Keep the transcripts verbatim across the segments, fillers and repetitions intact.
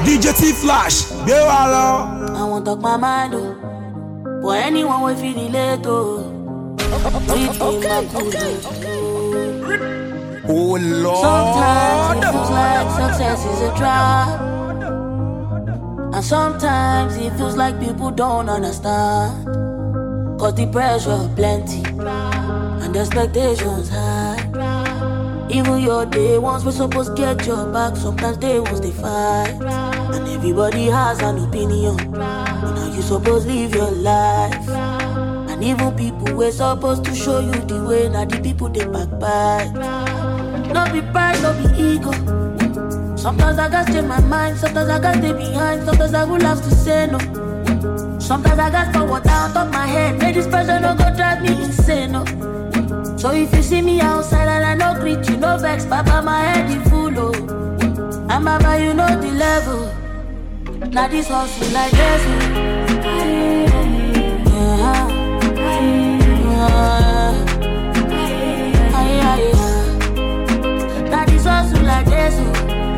D J T-Flash, gbé wa lọ. I won't talk my mind, oh. For anyone we feel relate, oh. Okay, okay. Oh Lord. Sometimes it feels like success is a trap, and sometimes it feels like people don't understand. Cause the pressure plenty and the expectations high. Even your day ones we're supposed to get your back, sometimes they ones they fight. And everybody has an opinion on how you supposed to live your life. And even people we're supposed to show you the way, now the people they backbite. No be pride, no be ego. Sometimes I gotta stay my mind, sometimes I gotta stay behind, sometimes I would have to say no. Sometimes I gotta forward down top my head, make this pressure no go drive me insane, no. So if you see me outside and I no greet you, no vex, papa my head is full, oh. And mama you know the level. Now this hustle like this, oh. Yeah. Yeah. Yeah. Now this hustle like this, oh.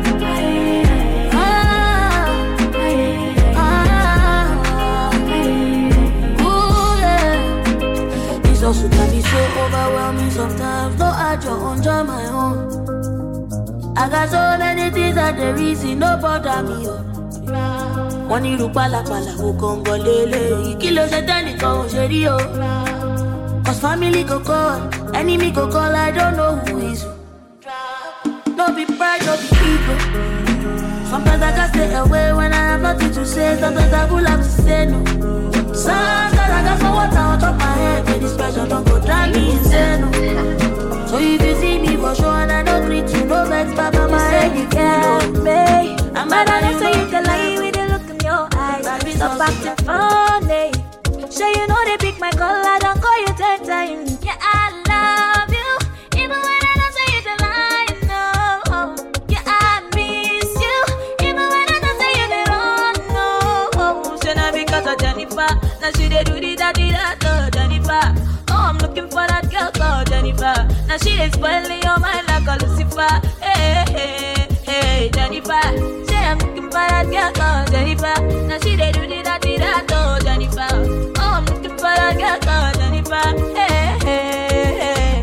Also can be so overwhelming sometimes. No add your own, join my own. I got so many things that the reason no bother me. One you look pala pala who come go lele. You kill us at any go shady. Cause family go call, enemy go call, I don't know who is who. No be pride, no be ego. Sometimes I can stay away when I have nothing to say. Sometimes I will have to say no. Sometimes I got some water on top my head, but this pressure don't go drive me insane, no. So if you see me for sure and I don't greet you, no vex, papa, my head you can't pay. I'm mad at you, so you can lie with the look in your eyes. Stop acting funny. Sure you know they pick my color, don't call you ten times. Yeah, I love you, even when I don't say it a lie, no. Yeah, I miss you, even when I don't say it at all, no. Should not because of Jennifer. Now she dey do the that, the that, oh, Jennifer. Oh, I'm looking for that girl called Jennifer. Now she dey spoiling your mind like a Lucifer. Hey, hey, hey, Jennifer. Say I'm looking for that girl called Jennifer. Now she dey do the that, the that, oh, Jennifer. Oh, I'm looking for that girl called Jennifer. Hey, hey, hey.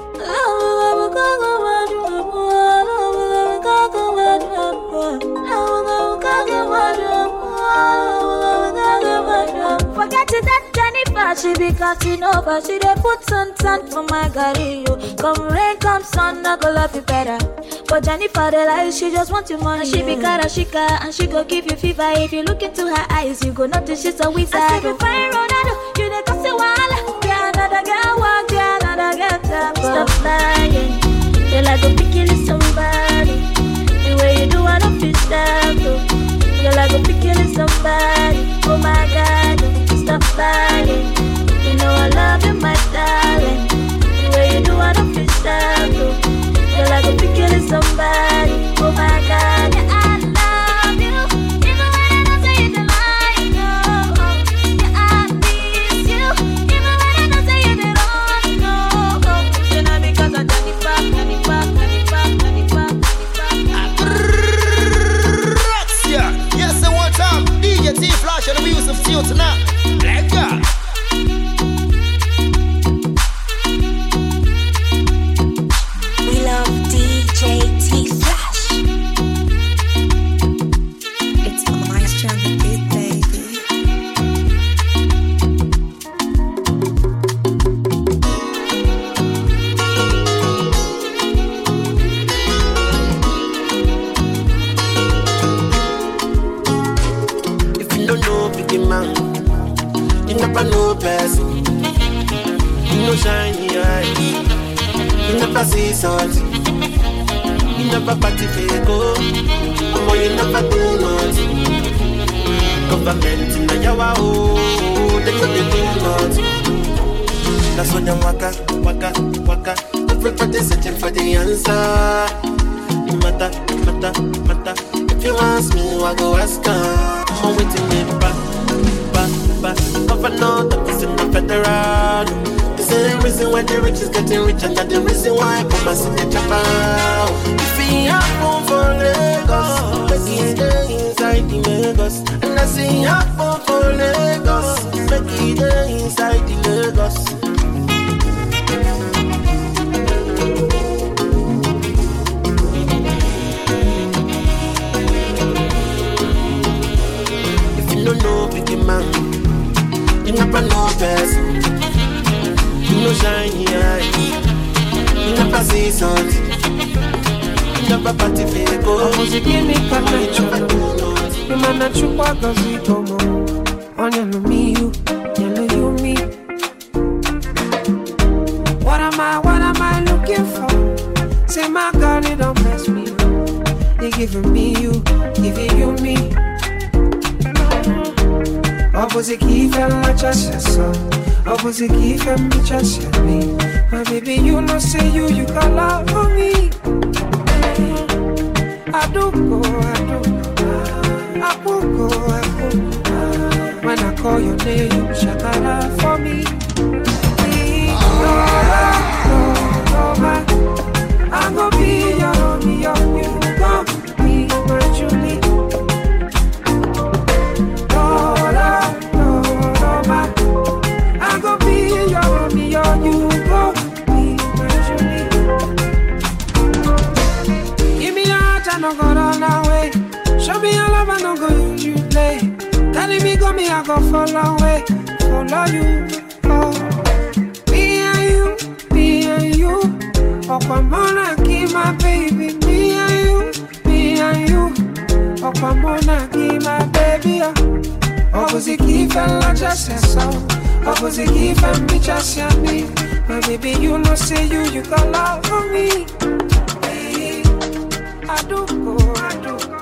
Forget it that Jennifer, she be cutting over. She dey put sun tan for my garri, yo. Come rain, come sun, I go love you better. But Jennifer, the lie, she just want your money. She be karashika, and she go give you fever. If you look into her eyes, you go notice she's a wizard. I say, fine, Ronaldo, you dey cause a walla. Yeah, another girl, walk, yeah, another girl, tap. Stop lying, you like a picking somebody. The way you do, I don't feel stuck, though. You're like a picking somebody. Oh my God, stop lying. You know I love you, my darling. The way you do, I don't feel stuck, though. You're like a picking somebody. Oh my God, yeah, I love you. Even when I don't say it a lie, no. Yeah, I miss you. Even when I don't say it at all, no. Should not because of Jennifer, Jennifer, Jennifer, Jennifer, Jennifer. Yeah, yes, and one time, D J T-Flash and the music of Steel tonight. Let's go. We love D J T-Flash. It's Maestro on the beat, baby. If you don't know big man, you never know person. You know shiny eyes, you never see something. You never party go, or you never do nothing. Government in the yawa, oh, they could do nothing. That's what them waka, waka, waka. Everybody searching for the answer. Matter, matter, matter. If you ask me, I go ask her. I'm waiting me back, back, back. Governor, that is in the federal. The same reason why the rich is getting rich, and that's the reason why Papa see the chopper. If he have room for Lagos, make it stay inside see something. You never party for go. I was a guinea connection. You man a chupa gazi como. On you me you, you you me. What am I, what am I looking for? Say my God, it don't mess me up. They giving me you, giving you me. Opposite key fell like just so. Opposite key fell me just me. My baby, you know say you, you got love for me. I do go, I do go, I will go, I will go. When I call your name, you shout out for me. No, no, no, no, I'm gonna be your Romeo, you gon' be my Julie. No, no, no, no, I'm gonna be your Romeo, you gon' be my Julie. Give me your heart, I don't go run away. Show me your love, I don't go use you play. Telling me go me, I go follow away, follow you. Oh, me and you, me and you. Okwamona give my baby, me and you, me and you. Okwamona give my baby. Opposite give and not just so. Opposite give and me just me. My baby, you know say you, you got love for me. Hey, I do go, I do go.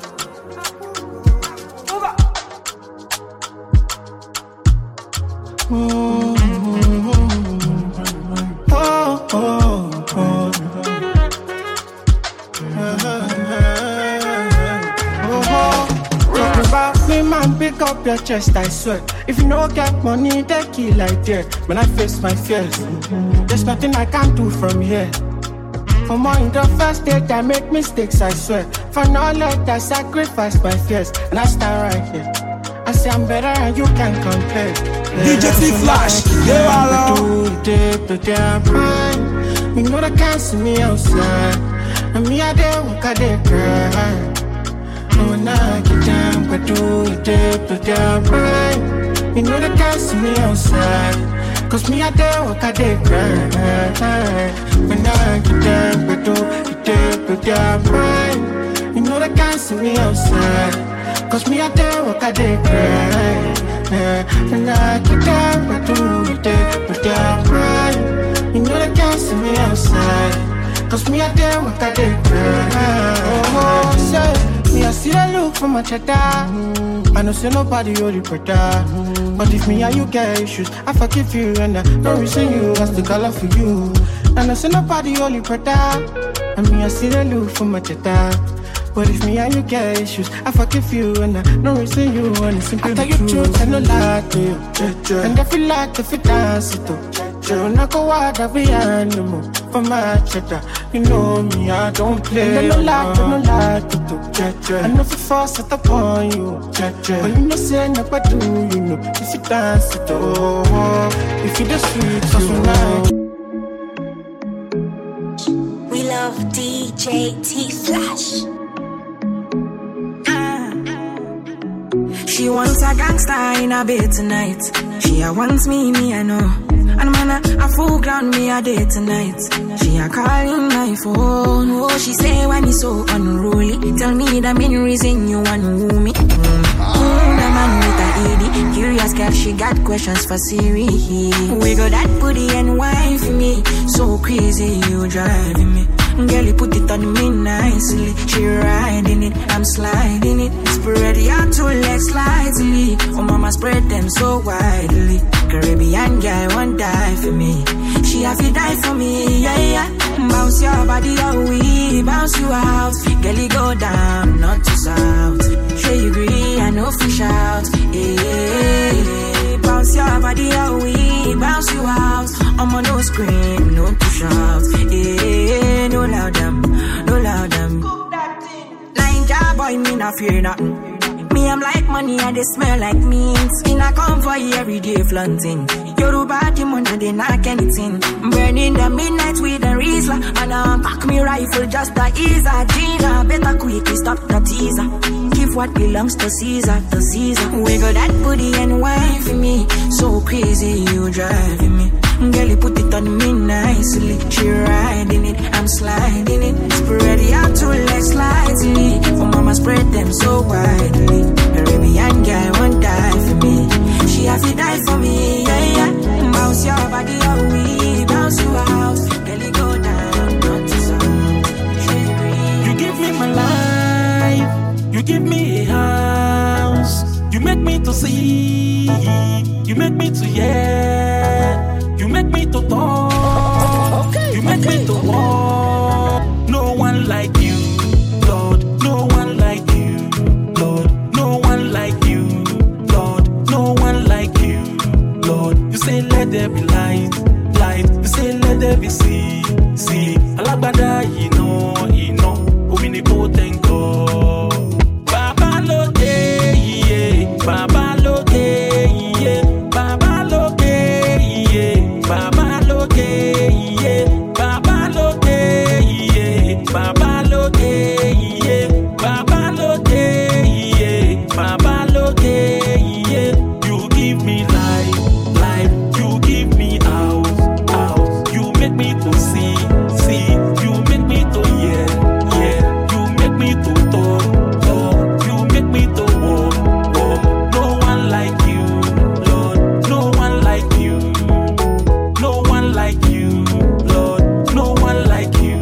Oh, oh, oh. Talk about me, man, pick up your chest, I swear. If you don't get money, they kill like that. When I face my fears, there's nothing I can do from here. For more in the first date, I make mistakes, I swear. For knowledge, I sacrifice my fears. And I stand right here. I say I'm better and you can't compare. D J T-Flash, yeah, I do it, but they're fine. You know they can't see me outside. And me, I dare walk, I dare cry. No, when I get down, but do it, but they're fine. You know they can't see me outside. Cause me, I dare walk, I dare cry. When I get down, but do it, but they're fine. You know they can't see me outside. Cause me, I dare walk, I dare cry. When I get down, but do it, but they're fine. You know they can't see me outside. Cause me, I dare walk, I dare cry. Oh, say, me, I see the look from my cheddar. I know say nobody hold you better. But if me and you get issues, I forgive you and I don't reason you. I still color for you. I know say nobody hold you better. And me, I see the look from my cheddar. But if me and you get issues, I forgive you and I don't reason you. And it's simply I tell you truth, I no lie to you. And I feel like if it dance it too. You not go out of the animal for my cheddar. You know me, I don't play. And I no lie, I no lie to do. I know if you force it upon you. But you know say nobody do, you know. If you dance it too. If you the sweet, so nice. We love D J T-Flash. She wants a gangster in a bed tonight. She a wants me, me I know. And man a, a full ground me a day tonight. She a calling my phone. Oh, she say when it's so unruly. Tell me the main reason you want woo me. Mm. Mm, the man with a E D. Curious girl, she got questions for Siri. We got that booty and wine for me. So crazy, you driving me. Girl, you put it on me nicely. She riding it, I'm sliding it. Spread your two legs slightly. Oh, mama, spread them so widely. Caribbean guy won't die for me. She have to die for me, yeah, yeah. Bounce your body out, we bounce you out. Girl, you go down, not to south. Sure you agree, I know fish out. Yeah, bounce your body out, we bounce you out. I'm on no scream, no to shout. Yeah, no loud them, no loud them. Ninja boy, me not fear nothing. Me, I'm like money and they smell like mint. In a convoy every day flaunting. Yoruba demon and they knock anything. Burning the midnight with a Rizla. And I pack me rifle just to ease a Gina. Better quickly stop the teaser. Give what belongs to Caesar, to Caesar. Wiggle that booty and wine for me. So crazy you driving me. Girl, you put it on me nicely. She riding it, I'm sliding it. Spread it out two legs slightly. For mama spread them so widely. The Arabian guy won't die for me. She have to die for me, yeah, yeah. Bounce your body, oh, we bounce you out. Girl, you go down, not to sound. You give me my life. You give me a house. You make me to see. You make me to hear. You make me to talk. Okay, you make okay. me to walk. No one like you, Lord. No one like you, Lord. No one like you, Lord. No one like you, Lord. You say let there be light, light. You say let there be sea, sea. Alagbada, you know, you know. Omnipotent God. Baba Loke, yeah. Baba Loke, yeah. Baba Loke, yeah. Baba Loke, yeah. Baba Loke, yeah. Baba Loke, yeah. Baba Loke, yeah. Baba Loke, yeah. You give me life, life. You give me out, out. You make me to see, see. You make me to hear, hear. You make me to talk, talk. You make me to walk, walk. No one like you, Lord. No one like you. No one like you, Lord. No one like you.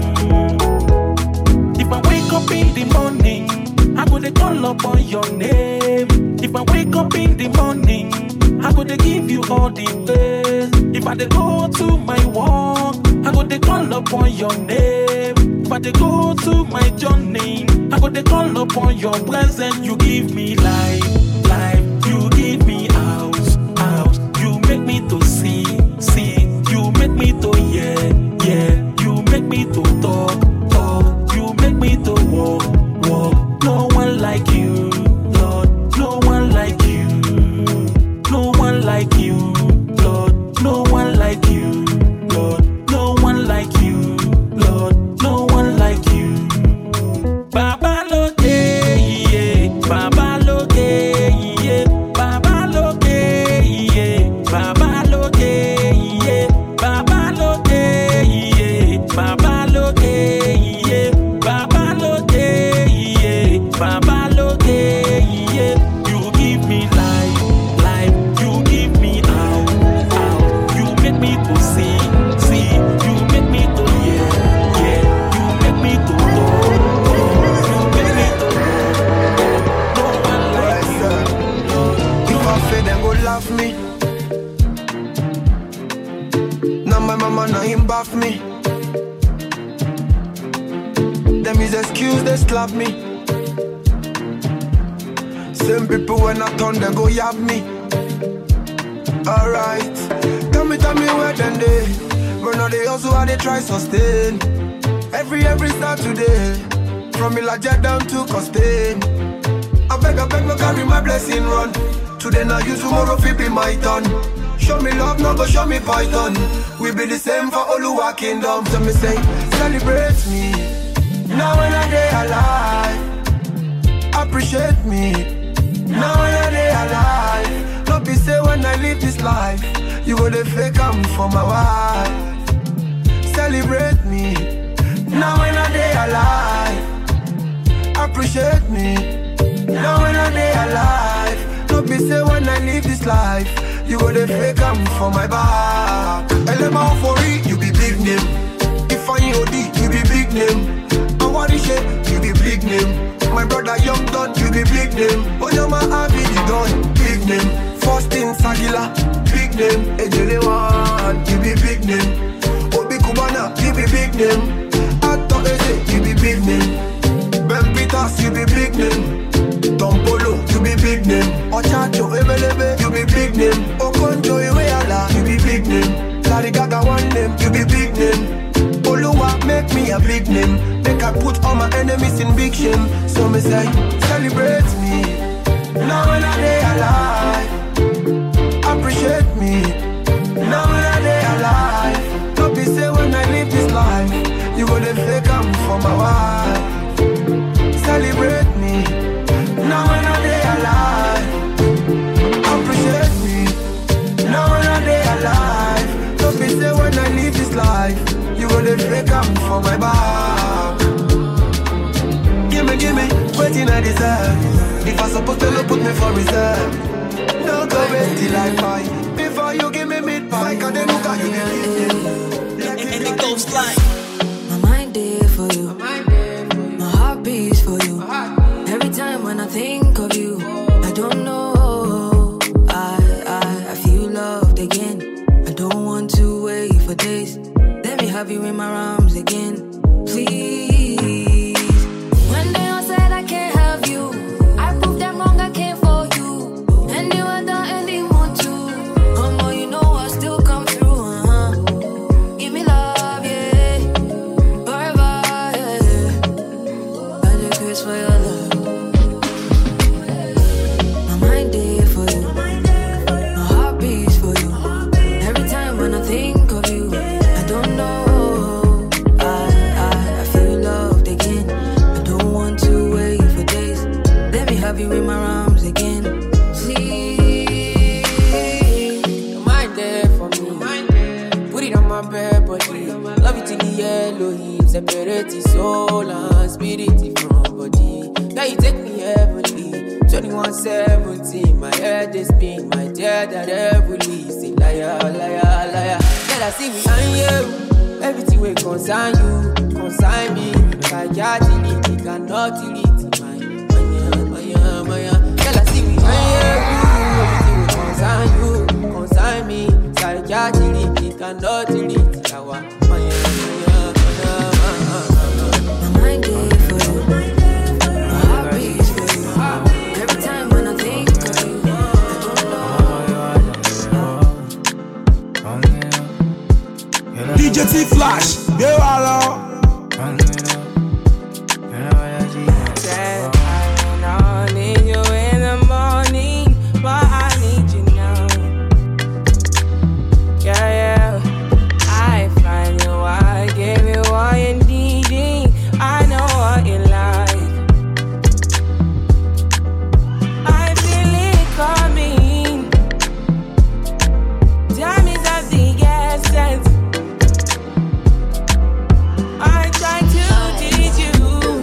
If I wake up in the morning, I go to call upon your name. If I wake up in the morning, I go to give you all the praise. If I dey go to my work, I go to call upon your name. If I dey go to my journey, I go to call upon your presence. You give me life, life. You give me house, house. You make me to see, see. You make me to hear, yeah. You make me to talk, talk. You make me to walk, walk. No one like you, Lord. No one like you. No one like you, Lord. No one like you, Lord. No one like you, Lord. No one like you. Baba Loke, yeah. Baba Loke, yeah. Baba Loke, yeah. Baba Loke, yeah. Baba Loke, yeah. Baba Loke, yeah. Baba Loke, yeah. Baba Loke, yeah. You give me life, life. You give me out, out. You make me to see, see. You make me to hear, hear. You make me to talk, talk. You make me to walk, walk. No one like you, Lord. If I fail, then go laugh me. Now my mama, now him bath me. Them is excuse, they slap me. Same people when I turn, they go yab me. Alright, tell me, tell me where then they. But now they also how they try sustain. Every, every start today. From Ilaja down to Costain. I beg, I beg, no carry my blessing run. Today now you, tomorrow fi be my turn. Show me love, no go show me python. We be the same for Oluwa Kingdom. So me say, celebrate me. Now when I day alive, appreciate me. Now when I day alive, don't be say when I live this life, you go to fake I'm for my wife. Celebrate me. Now when I day alive, appreciate me. Now when I day alive, don't be say when I live this life, you go to fake I'm for my back. L M O for it, you be big name. If I O D, you be big name. Awarishe, you be big name. My brother Young Don, you be big name. Oyama Abi, you done, big name. First in Sagila, big name. Ejele One, you be big name. Obi Kubana, you be big name. Ato Eze, you be big name. Ben Peters, you be big name. Tom Polo, you be big name. Ochacho Ebelebe, you be big name. Okonjo Iweala, you be big name. Larry Gaga one name, you be big name. Oluwa make me a big name. Make I put all my enemies in big shame. So me say, celebrate me. Now when I day alive, appreciate me. Now when I day alive, don't be say when I live this life, you go to fake I'm for my wife. Celebrate me. Now when I day alive, appreciate me. Now when I day alive, don't be on my back. Gimme, gimme, waiting I deserve. If I supposed to look, put me for reserve. No go wait till I fight. Before you give me mid pie, cause they look at you get And it goes like my mind there for you, my heart beats for you. Every time when I think of you, I don't know, I, I, I feel loved again. I don't want to wait for days. Let me have you in my arms again, please. When they all said I can't have you, I proved them wrong, I came for you. And you are the anyone too. Um, oh, you know I still come through, uh-huh. Give me love, yeah. Forever, yeah. I just wish for your love. My mind there for you, my heart beats for you. Every time when I think of you, I don't know, I, I, I feel loved again. I don't want to wait for days. Let me have you in my arms again, please. Your mind there for me. Put it on my bed, body. Love it in the yellow heat. Separate the soul and spirit from body. Now you take me heavenly. twenty-one seventeen, my head is spin. My dear that heavily. Say liar, liar, liar. Let us see me and you. Everything will consign you, consign me. Like ya delete, it cannot delete. My, my, my, my. Let us see me and you. Everything will consign you, consign me. Like ya delete, it cannot delete. Our, my, my, my mind there for you, my heart beats for you. Every time when I think of you, I don't know. D J T-Flash, they are all. Said I don't need you in the morning, but I need you now. Yeah, yeah. I find you, I give you all you need. I know what you like. I feel it coming. Time is of the essence. I try to teach you,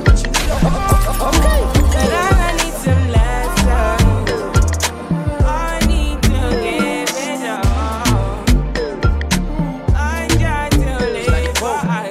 but I need some lessons. I need to give it all. I try to live, but I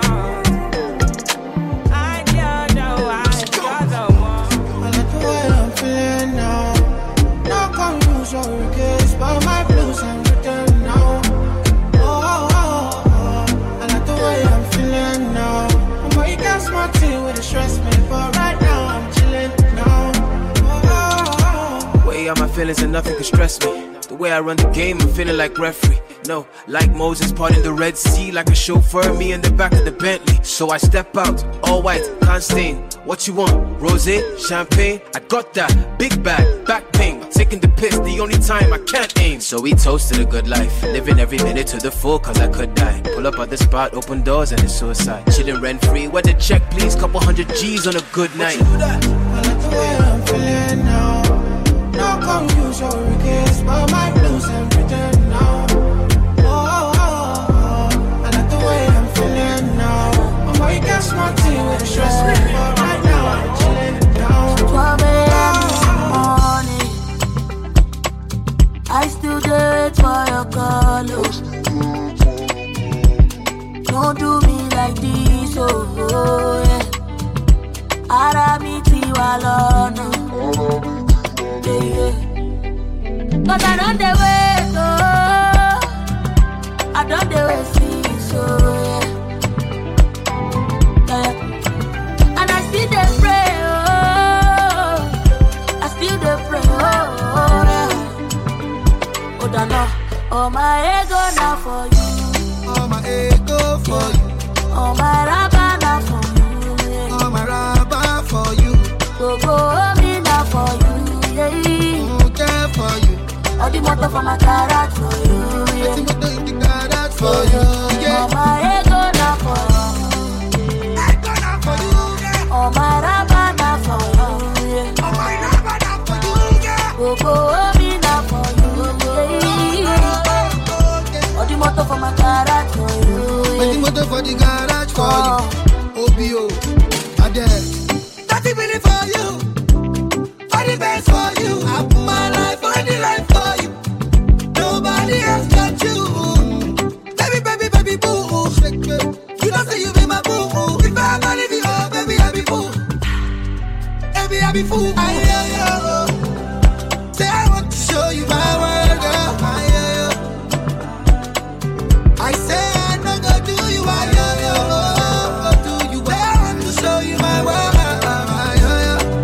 can't. I don't know why I got the one. I like the way I'm feeling now. No confusion, regrets, but my blues I'm written now. Oh, oh, oh, oh. I like the way I'm feeling now. Oh, you got smart tea with the stress me, but right now I'm chilling now. Oh, oh, oh. Way out my feelings and nothing can stress me. The way I run the game, I'm feeling like referee. No, like Moses parting the Red Sea, like a chauffeur, me in the back of the Bentley. So I step out, all white, can't stain. What you want? Rosé, champagne? I got that. Big bag, back pain. Taking the piss, the only time I can't aim. So we toasted a good life, living every minute to the full, cause I could die. Pull up at the spot, open doors, and it's suicide. Chilling rent free, where the check please, couple hundred G's on a good night. I like the way I'm feeling now. No confusion, regrets, but my blues I'm written now. Oh, oh, oh, oh. I like the way I'm feeling now. Oh, you got smart tea with the stress me, but right now I'm chilling down. twelve a.m. morning, I still do it for your call. Don't do me like this, oh, oh yeah. Arabi Tiwalona, yeah, yeah. Cause I don't the way, oh, I don't the way, see, so yeah. yeah. And I still dey pray, oh, I still dey pray, oh, oh yeah. Oh, don't know, oh my ego now for you, oh my ego for you, oh my rabba now for you, yeah. oh my rabba for you, go go me now for you, yeah. oh care for you. All the motor for my garage for you, yeah. All the motor in the garage for you, yeah. Oh my ego now for you, ego now for you, yeah. oh my rabba now for you, yeah. Oh my rabba now for you, yeah. Go go me now for you, yeah. All the motor for my garage for you, yeah. All the motor for the garage for you. be fool. I hear you. Say I want to show you my world, girl. I hear you. I say I no go do you. I hear you. Go do you. I want to show you my world. I hear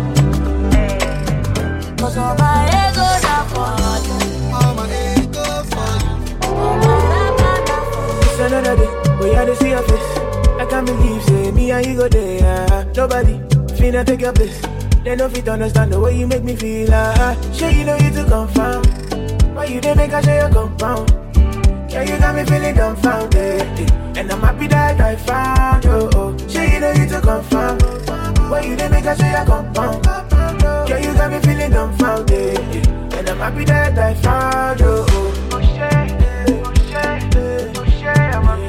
you. Cause all my ego down for you. All my ego for you. All my It's another day. We had to see your face. I can't believe, say, me and you go there. Uh, nobody finna take your place. They don't fit understand the way you make me feel. Uh, sure, you know you to confirm. Why you didn't make a share your compound? Yeah, you got me feeling dumbfounded. Eh, and I'm happy that I found you. Oh, sure, you know you to confirm. Why you didn't make a share your compound? Yeah, you got me feeling dumbfounded. Eh, and I'm happy that I found you. Oh, oh shit, oh shit, oh shit, I'm happy.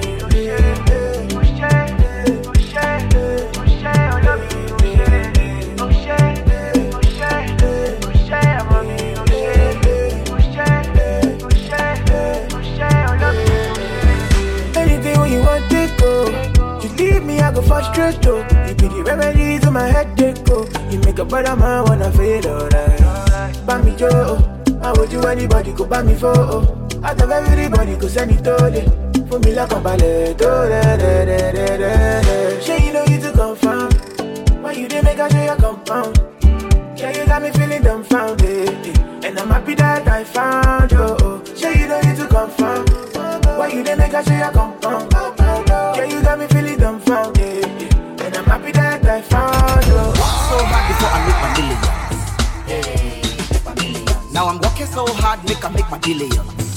I go frustrate though. You be the remedy to my headache, oh. You make a brother man wanna feel alright. Buy me Joe, I would do anybody go buy me for, oh. Out of everybody go send it to them. For me like a ballet, oh, da da da da da. Sure you know you to confirm. Why you didn't make a show your compound? Yeah, you got me feeling dumbfounded. And I'm happy that I found you, oh. Sure you know you to confirm. Why you didn't make a show your compound? Yeah, you got me feeling dumbfounded. And I'm happy that I found you. So hard before I make my millions. Now I'm working so hard, make I make my billions.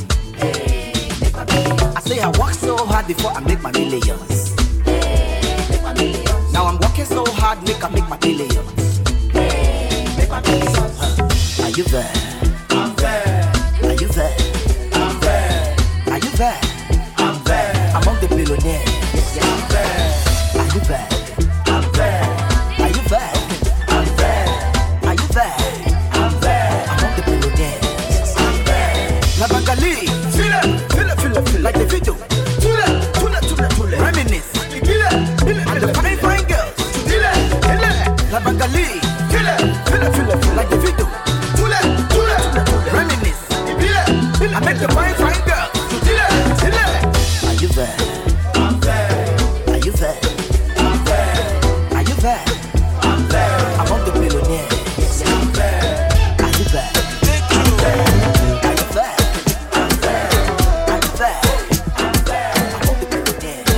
I say I work so hard before I make my millions. Now I'm working so hard, make I make my billions. Are you there? I'm there. Are you there? I'm there. Are you there? I'm there. Among the billionaires. I'm there. Are you there? I'm there. Are you there? I'm there. Are you there? I'm there. Among the billionaires. I'm there. La Bangali. Feel it, feel it, feel it, feel it. Like the video. Tule, tule, tule, tule. Reminisce. Feel it, feel it, and the fine, fine girls. Feel it, feel it. La Bangali. Feel it, feel it, feel it, feel it. Like the video. Tule, tule, tule, tule. Reminisce. Feel it, feel it. I make the fine, fine girls. Feel it, feel it. Are you there? I'm there. Are you there? I'm there. Are you there? I'm there. Among the billionaires. I'm there. Are you there? I'm there. Are you there? I'm there. Are you there? I'm there. Among the billionaires.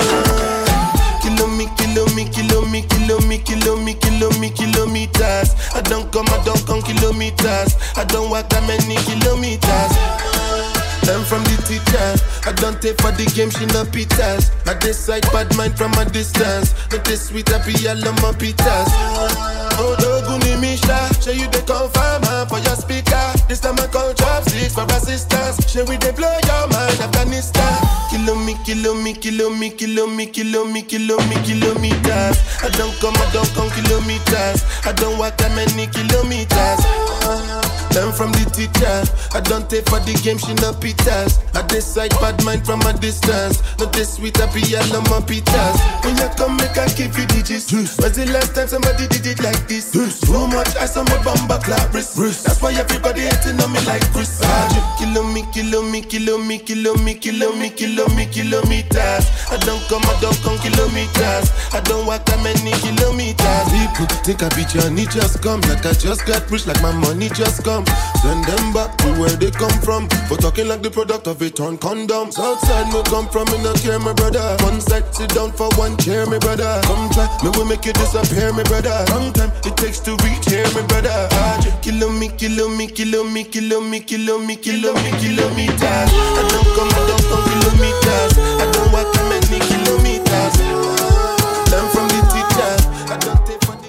Kilo me, kilo me, kilo me, kilo me, kilo me, kilo me, kilometers. I don't come, I don't come kilometers. I don't walk that many kilometers. Learn from the teacher. I don't take for the game, she no pitas. I decide bad mind from a distance. Not this sweet, I be all on my pitas. Oh, Doguni Misha, show you the confirm for your speaker. This time I call chopsticks for assistance. Show we they blow your mind, Afghanistan. Kilo me, kilo me, kilo me, kilo me, kilo me, kilo me, kilometers. I don't come, I don't come kilometers. I don't walk that many kilometers. Learn from the teacher. I don't take for the game, she no pitas. I decide bad mind from a distance. Not this sweet, I be all on my pitas. When you come, make I give you digits. Was the last time somebody did it like this? Too much ice on my bumper clap wrist. That's why everybody hating on me like Chris. Kilo me, kilo me, kilo me, kilo me, kilo me, kilo me, kilometers. I don't come, I don't come kilometers. I don't walk that many kilometers. People think I be Johnny just come. Like I just got rich, like my money just come. Send them back to where they come from. For talking like the product of a torn condom. Southside me come from, me no care, my brother. One side, sit down for one chair, my brother. Come try, me will make you disappear, my brother. Long time it takes to reach here, my brother. Kilo me, kilo me, kilo me, kilo me, kilo me, kilo me, kilometers. I don't come, I don't come kilometers. I don't walk that many kilometers. Learn from the teacher. I don't take for the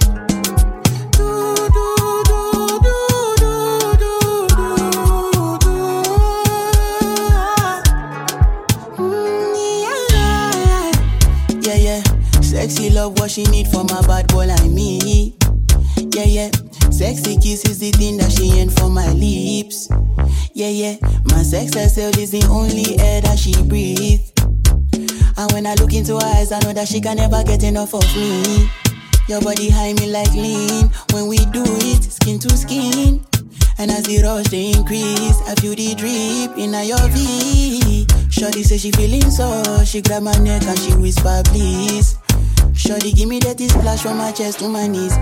Sexy love, what she need from a bad boy like me. Yeah, yeah. Sexy kiss is the thing that she ain't for my lips. Yeah, yeah. My sex herself is the only air that she breathes. And when I look into her eyes, I know that she can never get enough of me. Your body high me like lean. When we do it, skin to skin. And as the rush they increase, I feel the drip in your V. Shorty say she feeling so. She grab my neck and she whisper please. Shorty give me that splash from my chest to my knees.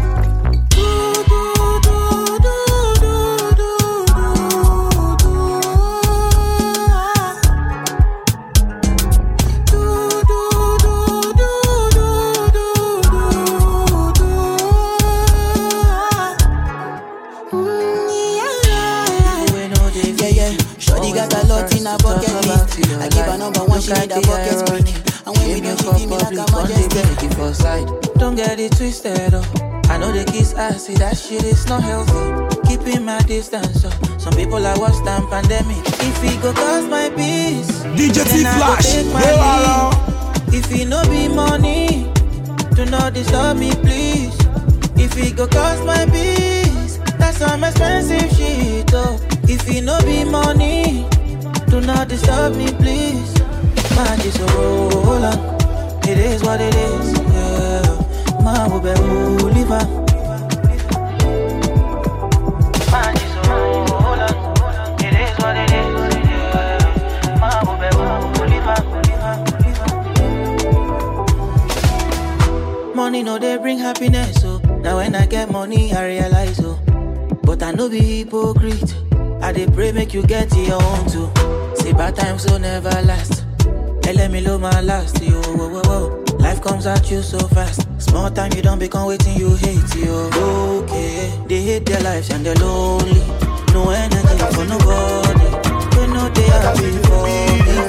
I give her number one, she need a bucket speed. And when we do, she give me like a majesty. For side. Don't get it twisted, oh. I know the kiss, I see that shit is not healthy. Keeping my distance, oh. Some people are worse than pandemic. If it go cause my peace, D J T-Flash, if it no be money, do not disturb me, please. If it go cost my peace, that's some expensive shit, oh. If it no be money, do not disturb me, please. Man, just roll on. It is what it is, yeah. Man, will be live. Man, just roll on. It is what it is, yeah. Man, will be live. Money no they bring happiness, so now when I get money I realize, oh. But I no be hypocrite. I dey pray make you get your own too. See bad times will never last. Hey, let me low my last, yo, whoa, whoa, whoa. Life comes at you so fast. Small time you don't become waiting you hate, yo. Okay, they hate their lives and they're lonely. No energy for nobody. They know they are before me.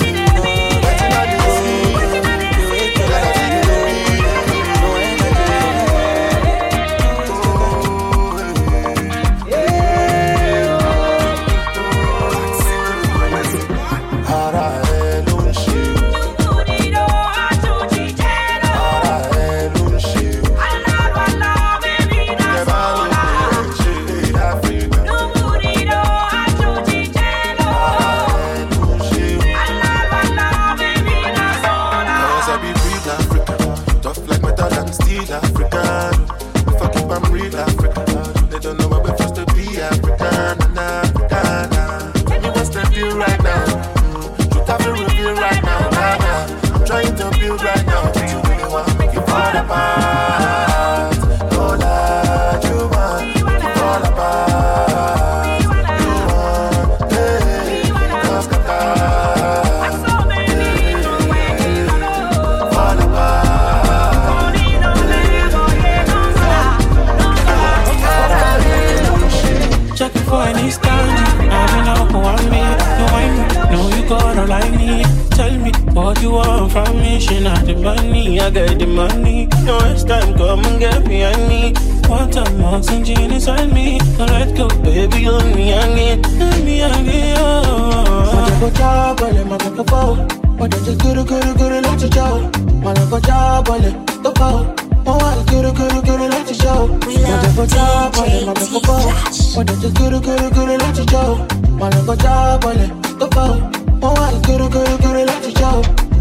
I got the money, no waste time, come and get me, I need one time, oxygen inside me. So let's go, baby, on me again, on me again, oh. Wanna go job, but I'm not gonna go. Wanna just go to go to go to let you go. Wanna go job, but I'm not gonna go. Wanna go to go to go to let you go. Wanna go job, but I'm not gonna go. Wanna just go to go to go to let you go. Wanna go job, but I'm not gonna go. Wanna go to go to go to let you go.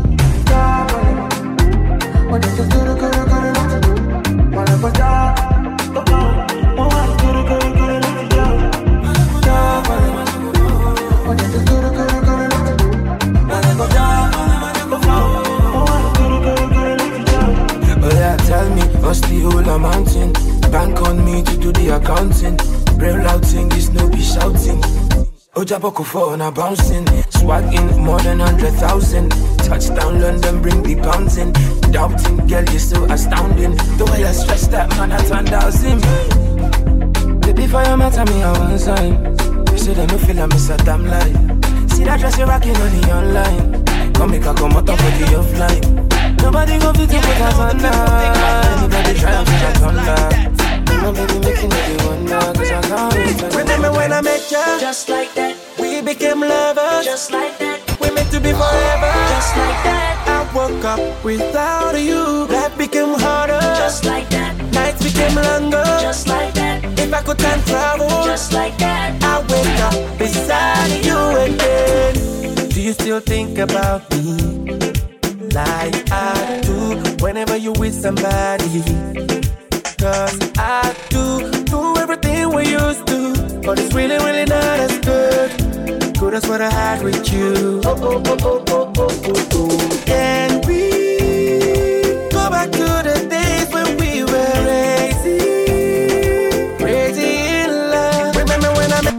Wanna just go to go to go to let you go. Wanna go job, go go. Wanna go to go to go to let you go. Job, wanna just go to go to go to let you go. Wanna go job, go go. Wanna go to go to go to let you go. Oh yeah, tell me what's the whole amounting? Bank on me to do the accounting. Real out thing, this no be shouting. Ojaboko for na bouncing. Swag in more than hundred thousand. Touchdown London, bring the pounds in. Doubting, girl, you're so astounding. The way I stretch that man at one thousand. Baby, for your matter, me I one sign. You say that no feel I miss a damn lie. See that dress you're rocking on the online. Come make a come out of the offline. Nobody go fit to put us on that. Anybody try and put us on that. No baby making me wonder, cause I can't wait. Remember when I met you? Just like that. We became lovers. Just like that. We meant to be forever. Just like that. I woke up without you. Life became harder. Just like that. Nights became longer. Just like that. If I could time travel. Just like that. I wake up beside you again. Do you still think about me like I do? Whenever you with somebody, Cause I do, do everything we used to, but it's really, really not as good. Good as what I had with you. Oh, oh, oh, oh, oh, oh, oh, oh. Can we go back to the days when we were crazy, crazy in love? Remember when I met.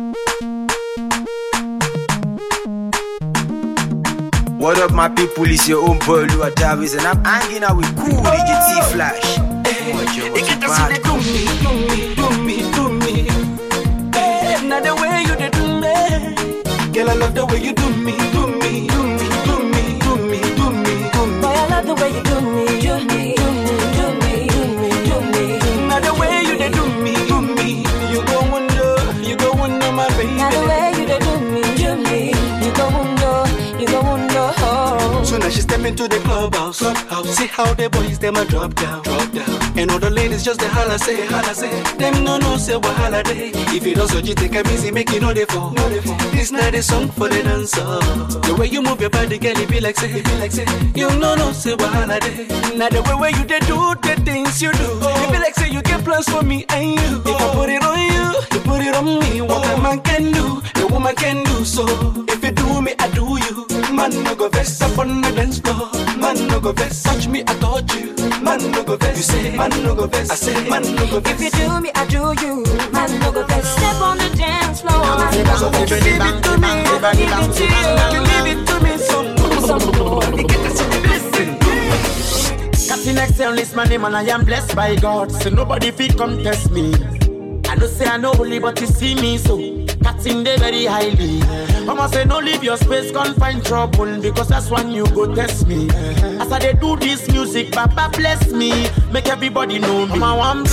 What up, my people? It's your own boy, Lua Davis, and I'm hanging out with cool D J T-Flash. It get us to do me, do me, do me, do me. Hey, now the way you did do me, girl, I love the way you do me, do me, do me, do me, do me, do me, do me. Boy, I love the way you do me, do me, do me, do me, do me, do me. Now the way you did do me, do me, you go wonder, you go wonder, my baby. Now the way you did do me, do me, you go wonder, you go wonder. So now she step into the clubhouse, clubhouse. See how the boys them a drop down, drop down. And all the ladies just the holla say, holla say. Them no no say what holiday. If you don't so you take a busy, make you know they fall. Know they fall. This not a song for the dancer. The way you move your body, girl, it be like say, it be like say. You no no say what holiday. Now the way where you they do the things you do, it be like say you get plans for me and you. If I put it on you, you put it on me. What a man can do, the woman can do. So if you do me, I do you. Man no go vex up on the dance floor. Man no go vex, touch me, I touch you. Man no go vex, you say. Man no go vex, I say. Man no go vex. If you do me, I do you. Man no go vex. Step on the dance floor. So give it to me, give it to you. Give it to me some more, some more. Get us in the blessing. Captain Excel is my name and I am blessed by God. So nobody fit contest me. I don't say I know only, but you see me so. Catching they very highly. Mama say no leave your space, can't find trouble, because that's when you go test me. As I they do this music, Papa bless me, make everybody know me. I want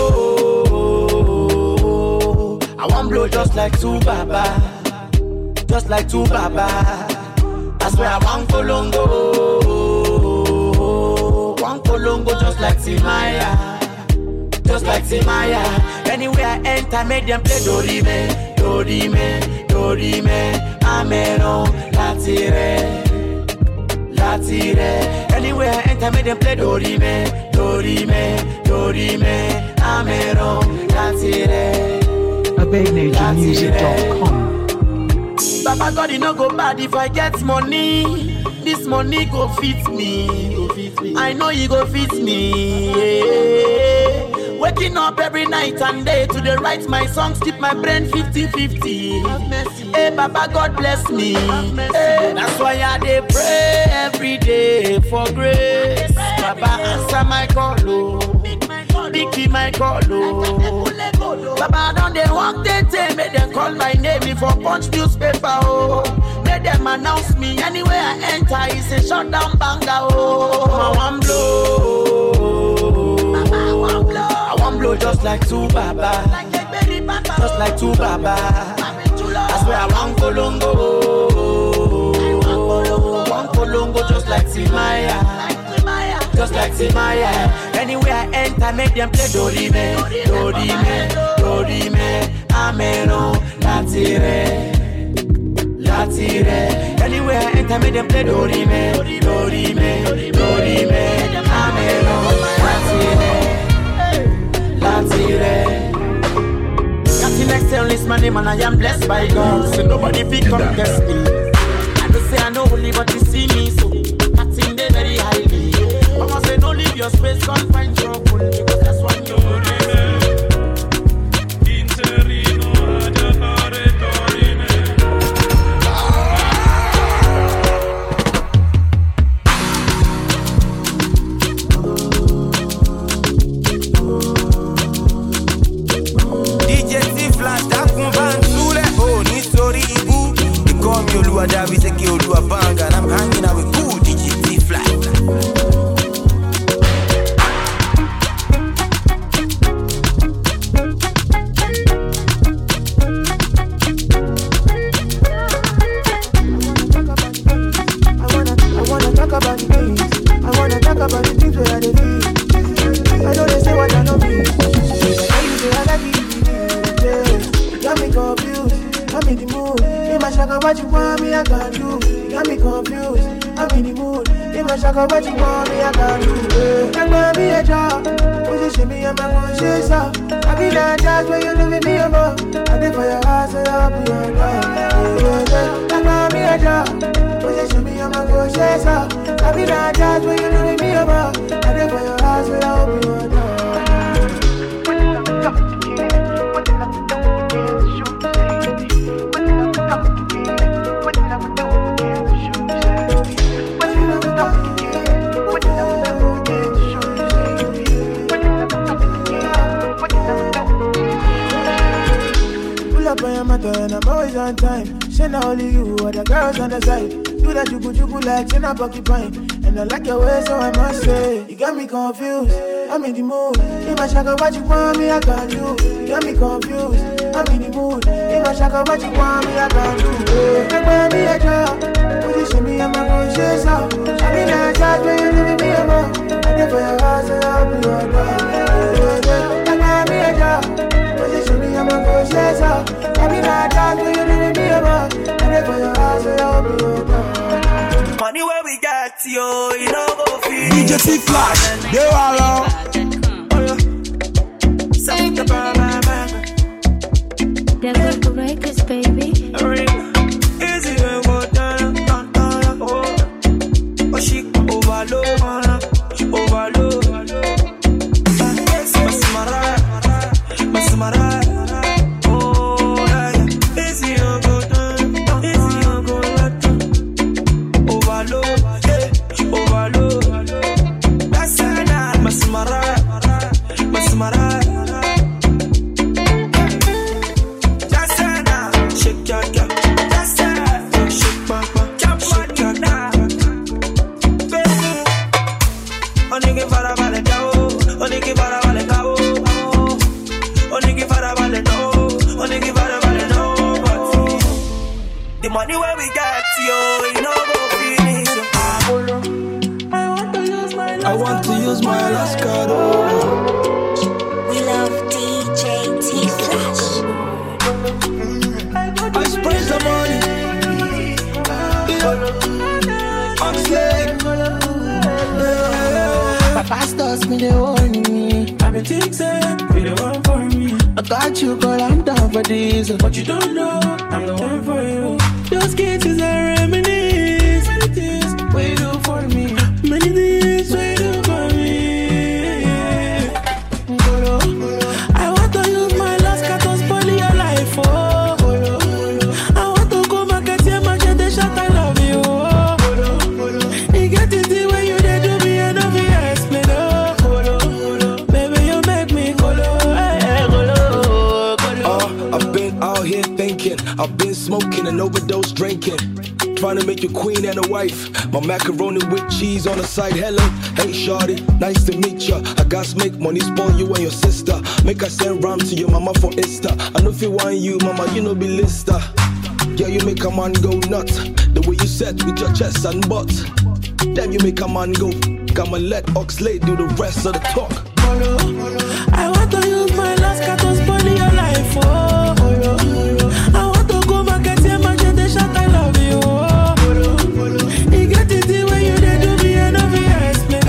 blow, I want blow just like two Baba, just like two Baba. That's where I want Colongo, want Colongo just like Timaya, just like Timaya. Anywhere I enter, make them play Dorime, Dorime, Dorime, Ameno, Latire, Latire. Anywhere I enter, make them play Dorime, Dorime, Dorime, Ameno, Latire, a big nature music dot com. Baba God, it no go bad if I get money. This money go fit me, go fit me. I know you go fit me. Yeah. Waking up every night and day to the right my songs keep my brain fifty fifty. Hey Baba God bless me. Hey, that's why I dey pray every day for grace. Baba answer my call, oh. Biggie my call, oh. Baba don't they walk they tell me they call my name before punch newspaper, oh. Let them announce me anywhere I enter. It's a shutdown banger, oh. I want blow, Baba I want blow. I want blow just like two Baba, just like two Baba. That's where I want Colongo, I want Colongo just like Timaya, just like Timaya. Anywhere I enter, make them play Dorime, Dorime, Dorime, Ameno, Latire, Latire. Anywhere I enter, make them play Dorime, Dorime, Dorime, Ameno, Latire, Latire. Captain Excel is my name and I am blessed by God. So nobody fit contest me. I don't say I know only, but you see me so. Captain they very highly. Mama say no leave your space, can't find trouble, because that's what you're doing. D J T-Flash, ta convainc sous les hauts, ni story ibu. They call me Olua Davis, they call Olua Banga, and I'm hanging out with cool D J T-Flash. What you want me, I can do. You got me confused. I'm in the mood. In my shaka, what you want me, I can do. Can I be a job? Position me I'm gonna chase up. I be that judge when you leaving me above. I did for your house and I'll be your dog. Like I'm me a job. Position me, I'm gonna chase up. I be that judge when you leaving me above. I did for your house and I'll be your dog. Up on your mother and I'm always on time. Say not only you, other girls on the side. Do that jugu jugu like say not porcupine. And I like your way, so I must say you got me confused. I'm in the mood. In my shaka, what you want me, I can do. You got me confused. I'm in the mood. In my shaka, what you want me, I can do. Like when me a job, position me, I'm gonna chase out. I mean I judge when you leaving me alone. I did for your house and I'll be your dog. Like when me a job. Position me, I'm gonna go chase up. I be that dog when you leaving me above. I live for your house, so I'll be your dog. Money where we got you, you know go feel. D J T-Flash, they are all. Say the bar, bar, bar. They're good for records, baby. Easy when go down, down, down, oh. Oh, she overload, overload. Yes, Masimara, Masimara. Oh, yeah, easy when go down, easy when go down. Overload, yeah, overload. That's it, Masimara, Masimara. The money where we got you, you know go finish. I want to use my I want to use my Alaska though. We love D J T-Flash. I spray some money. I'm slick. My pastors me they warning me. I've been fixing, be the one for me. I got you, girl, I'm down for this. But you don't know, I'm the one for you. Those cases are reminisce. Many things, what you do for me. Many things, what you do for me. I want to use my last cat to spoil your life, oh. I want to go market here, my shit, they shot, I love you, oh. You get it the way you did do me, and don't be explain, oh. Baby, you make me colo, hey, colo, colo. Uh, I've been out here thinking, I've been smoking and overdose drinking. Trying to make you queen and a wife. My macaroni with cheese on the side. Hello, hey shawty, nice to meet ya. I got to make money, spoil you and your sister. Make I send ram to your mama for Insta. I know if you want you, mama, you know be lister. Yeah, you make a man go nuts. The way you set with your chest and butt. Damn, you make a man go. Come and let Oxlade do the rest of the talk. I want to use my last cat to spoil your life, oh. I want to go market here, my shit, they shot, I love you, oh. You get it the way you did do me, and don't be explain,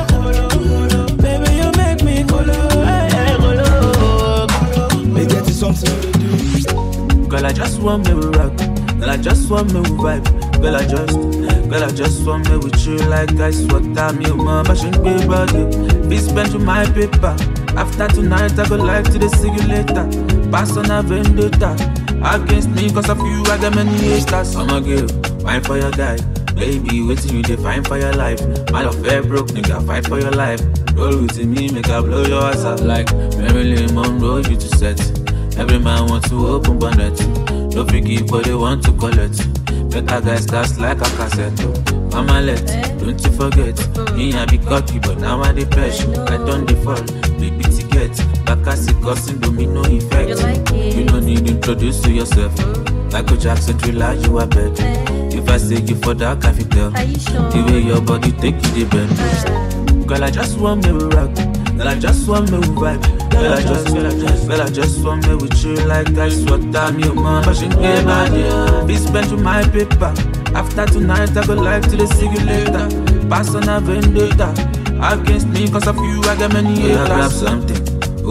oh. Baby, you make me colo, hey, hey, colo, colo. They get you something to do. Girl, I just want me with rock. Girl, I just want me with vibe. Girl, I just, girl, I just want me with you like ice water. Me, my passion, be body. Be spent with my paper. After tonight, I go like to the see you later. Pass on a vendetta. Against me, cause of you, I got many haters. I'm a girl, fine for your guy. Baby, waiting you define for your life. My love fair broke, nigga, fight for your life. Roll with me, make I blow your ass out like Marilyn Monroe, you to set. Every man wants to open bonnet. No forgive what they want to collect. Better guys that's like a cassette. Mama let, don't you forget. Me I be cocky, but now I dey pressure. I don't default, baby to get. Back as it causing domino effect. You, like you don't need to introduce to yourself. Like a Jackson thriller, you are better. If I say you for that, I can tell. Sure? The way your body take you, the bend. Girl, I just want me to rock. Girl, I just want me to vibe. Girl, I just, girl, I just, girl, I just want me with you like ice water. Me, man, passion, get body. Be spent with my paper. After tonight, I go like to the see you later. Pass on a vendetta. Against me, cause of you, I got many haters. Yeah, grab something.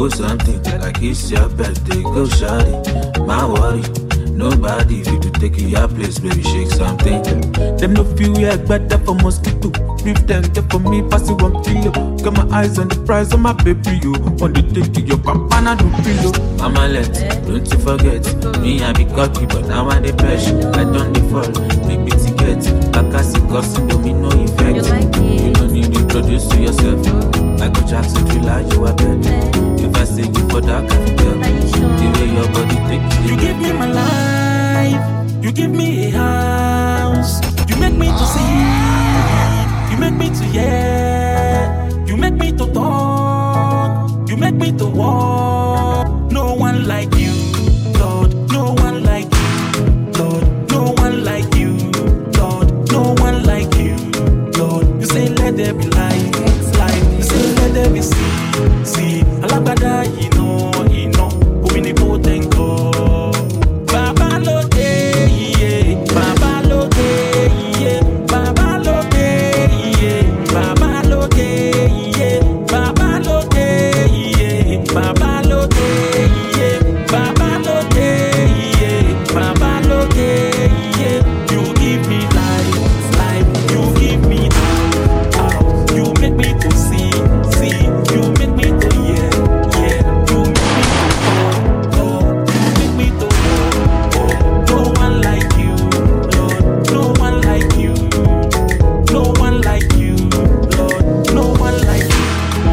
go something like it's your birthday. Go shawty, my worry. Nobody fit to take your place, baby, shake something. Them no feel yeah, better for mosquito. Leave them there for me, pass it one kilo. Got my eyes on the prize of my baby, you. On the take your pampana do pillow. Mama let, don't you forget. Me I be cocky, but now I the pressure. I don't default, big bitty get. Kakasi cousin, don't mean no effect. You don't need to introduce to yourself. Michael Jackson, feel like you are better. If I say you for that, I can tell. The way your body take you give me my life, you give me a house, you make me to see, you make me to hear, you make me to talk, you make me to walk. No one like you, Lord, no one like you, Lord, no one like you, Lord, no one like you, Lord. You say let there be light, light, you say let there be sea, sea. Alabada, you know, you know, omnipotent God. Baba lo de, yeah, Baba lo de, yeah, Baba lo de, yeah, Baba lo de, yeah, Baba lo de, yeah, Baba lo de, yeah, Baba lo de, yeah, Baba lo de, yeah. You give me life, life, you give me out, out. You make me to see, see, you make me to hear, yeah, you make me to talk, talk, you make me to walk, walk. No one like you, Lord, no one like you, no one like you, Lord, no one like you.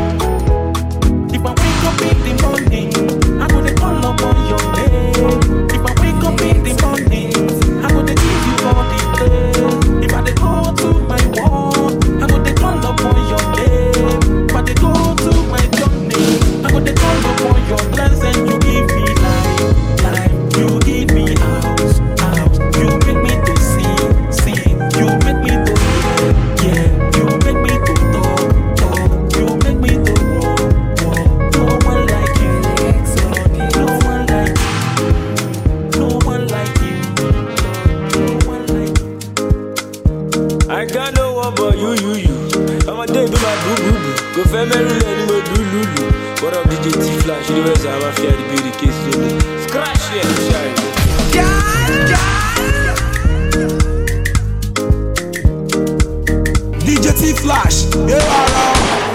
If I wake up in the morning, I'm gonna call upon your name. If I wake up in the morning, I'm gonna give you all the praise. If I dey go to my work, I'm gonna call upon your name. If I dey go to my journey, I'm gonna call upon your blessing. You give me life, life. You give me house, house. You make me to see, see. You make me to hear, yeah. You make me to talk, talk. You make me to walk, walk. No one like you, Lord. No one like you. No one like you, Lord. No one like you. I got no one but you, you, you. I'm a day do my boo boo boo. Go family anymore, do lulu. What up, D J T Flash? You know where's I'm after the beauty case, so scratch it, shine. D J T Flash, yeah.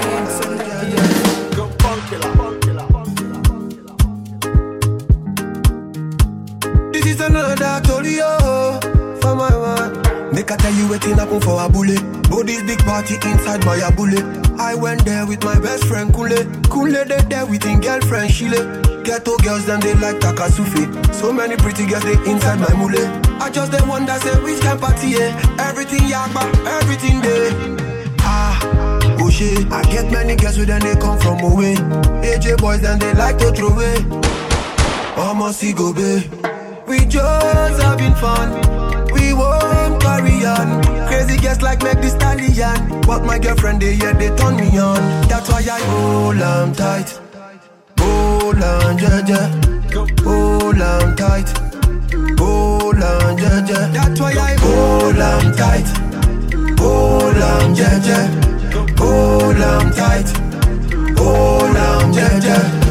This is another Tolio for my man. Make I tell you waiting happen for a bullet. Body's big party inside my bullet. I went there with my best friend Kule. Kule they there with his girlfriend Shile. Ghetto girls them they like Takasufi. So many pretty girls they inside my mule. I just they wonder say which can party yeah. Everything yakba, everything there. Ah, oh shit. I get many girls with them they come from away. A J boys then they like to throw away. Almost see go be. We just having fun. We won't carry on. Crazy girls like make the stallion. But my girlfriend they yeah they turn me on. That's why I hold on tight. Hold on, jaja. Hold on tight. Hold on, jaja. That's why I hold on tight. Hold on, jaja. Hold on tight. Hold on, jaja.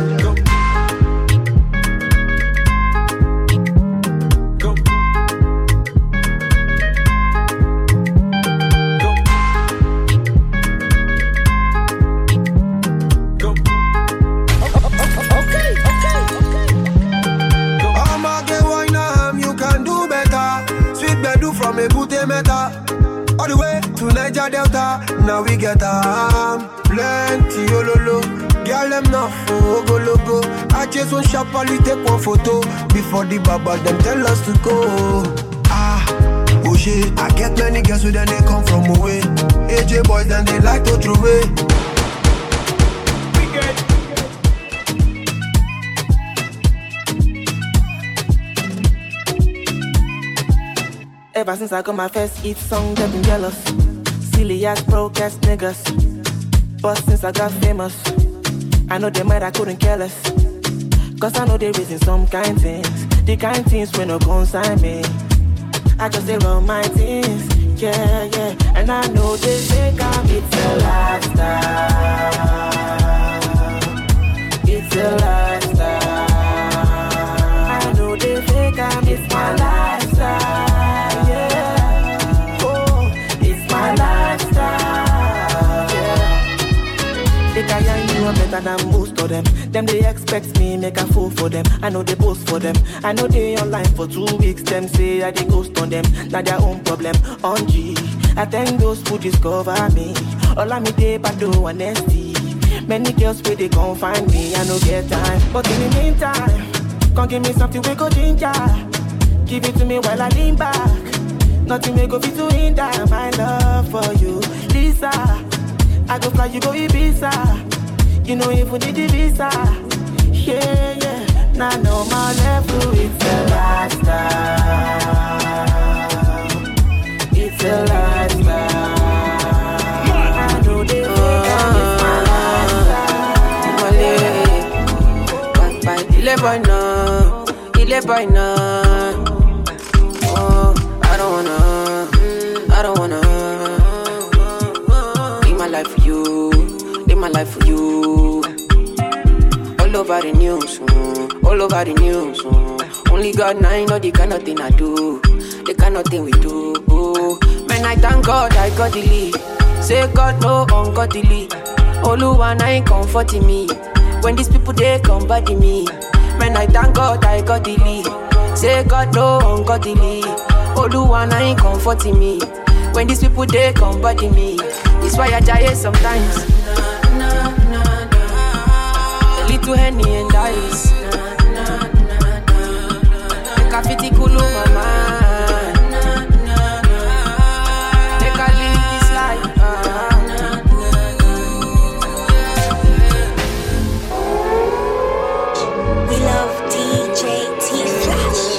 All the way to Niger Delta, now we get um plenty ololo. Girl them not for go logo. I just want sharply take one photo before the baba them tell us to go. Ah, oh shit, I get many girls with them they come from away. A J boys then they like to throw away. Ever since I got my first hit song, they've been jealous. Silly ass, broke ass niggas. But since I got famous, I know they might I couldn't care less. Cause I know they reason some kind things. The kind things when no consign me. I just say run my things, yeah, yeah. And I know they think I'm it's a lifestyle. It's it's a lifestyle. I know they think I'm, it's my lifestyle, yeah. Oh, it's my lifestyle, yeah. They can yarn you are better than most of them. Them they expect me, make a fool for them. I know they boast for them. I know they online for two weeks. Them say I they ghost on them. Not their own problem. On G, I thank those who discover me. All I me day, but do honesty. Many girls where they gon' find me. I no get time, but in the meantime, come give me something we go ginger. Give it to me while I lean back. Nothing may go be too hinder my love for you, Lisa. I go fly, you go Ibiza. You know if we need the visa. Yeah, yeah. Now I know my level, it's a lifestyle. It's a lifestyle. I know they think it's my lifestyle. Bye bye, il est boy no, il est boy no. Oh, I don't wanna, I don't wanna. Live my life for you, live my life for you. All over the news, mm, all over the news. Mm. Only God and I know the kind of thing I do, the kind of thing we do. Oh. Man, I thank God I got the lead. Say God no ungodly. Oluwa na ain't comforting me. When these people they come body me. Man, I thank God I got the lead. Say God no ungodly. Oluwa na ain't comforting me. When these people they come body me. It's why I die sometimes. To Henny and ice. Make a fitty cool my mind. Make a live this life. We love D J T Flash.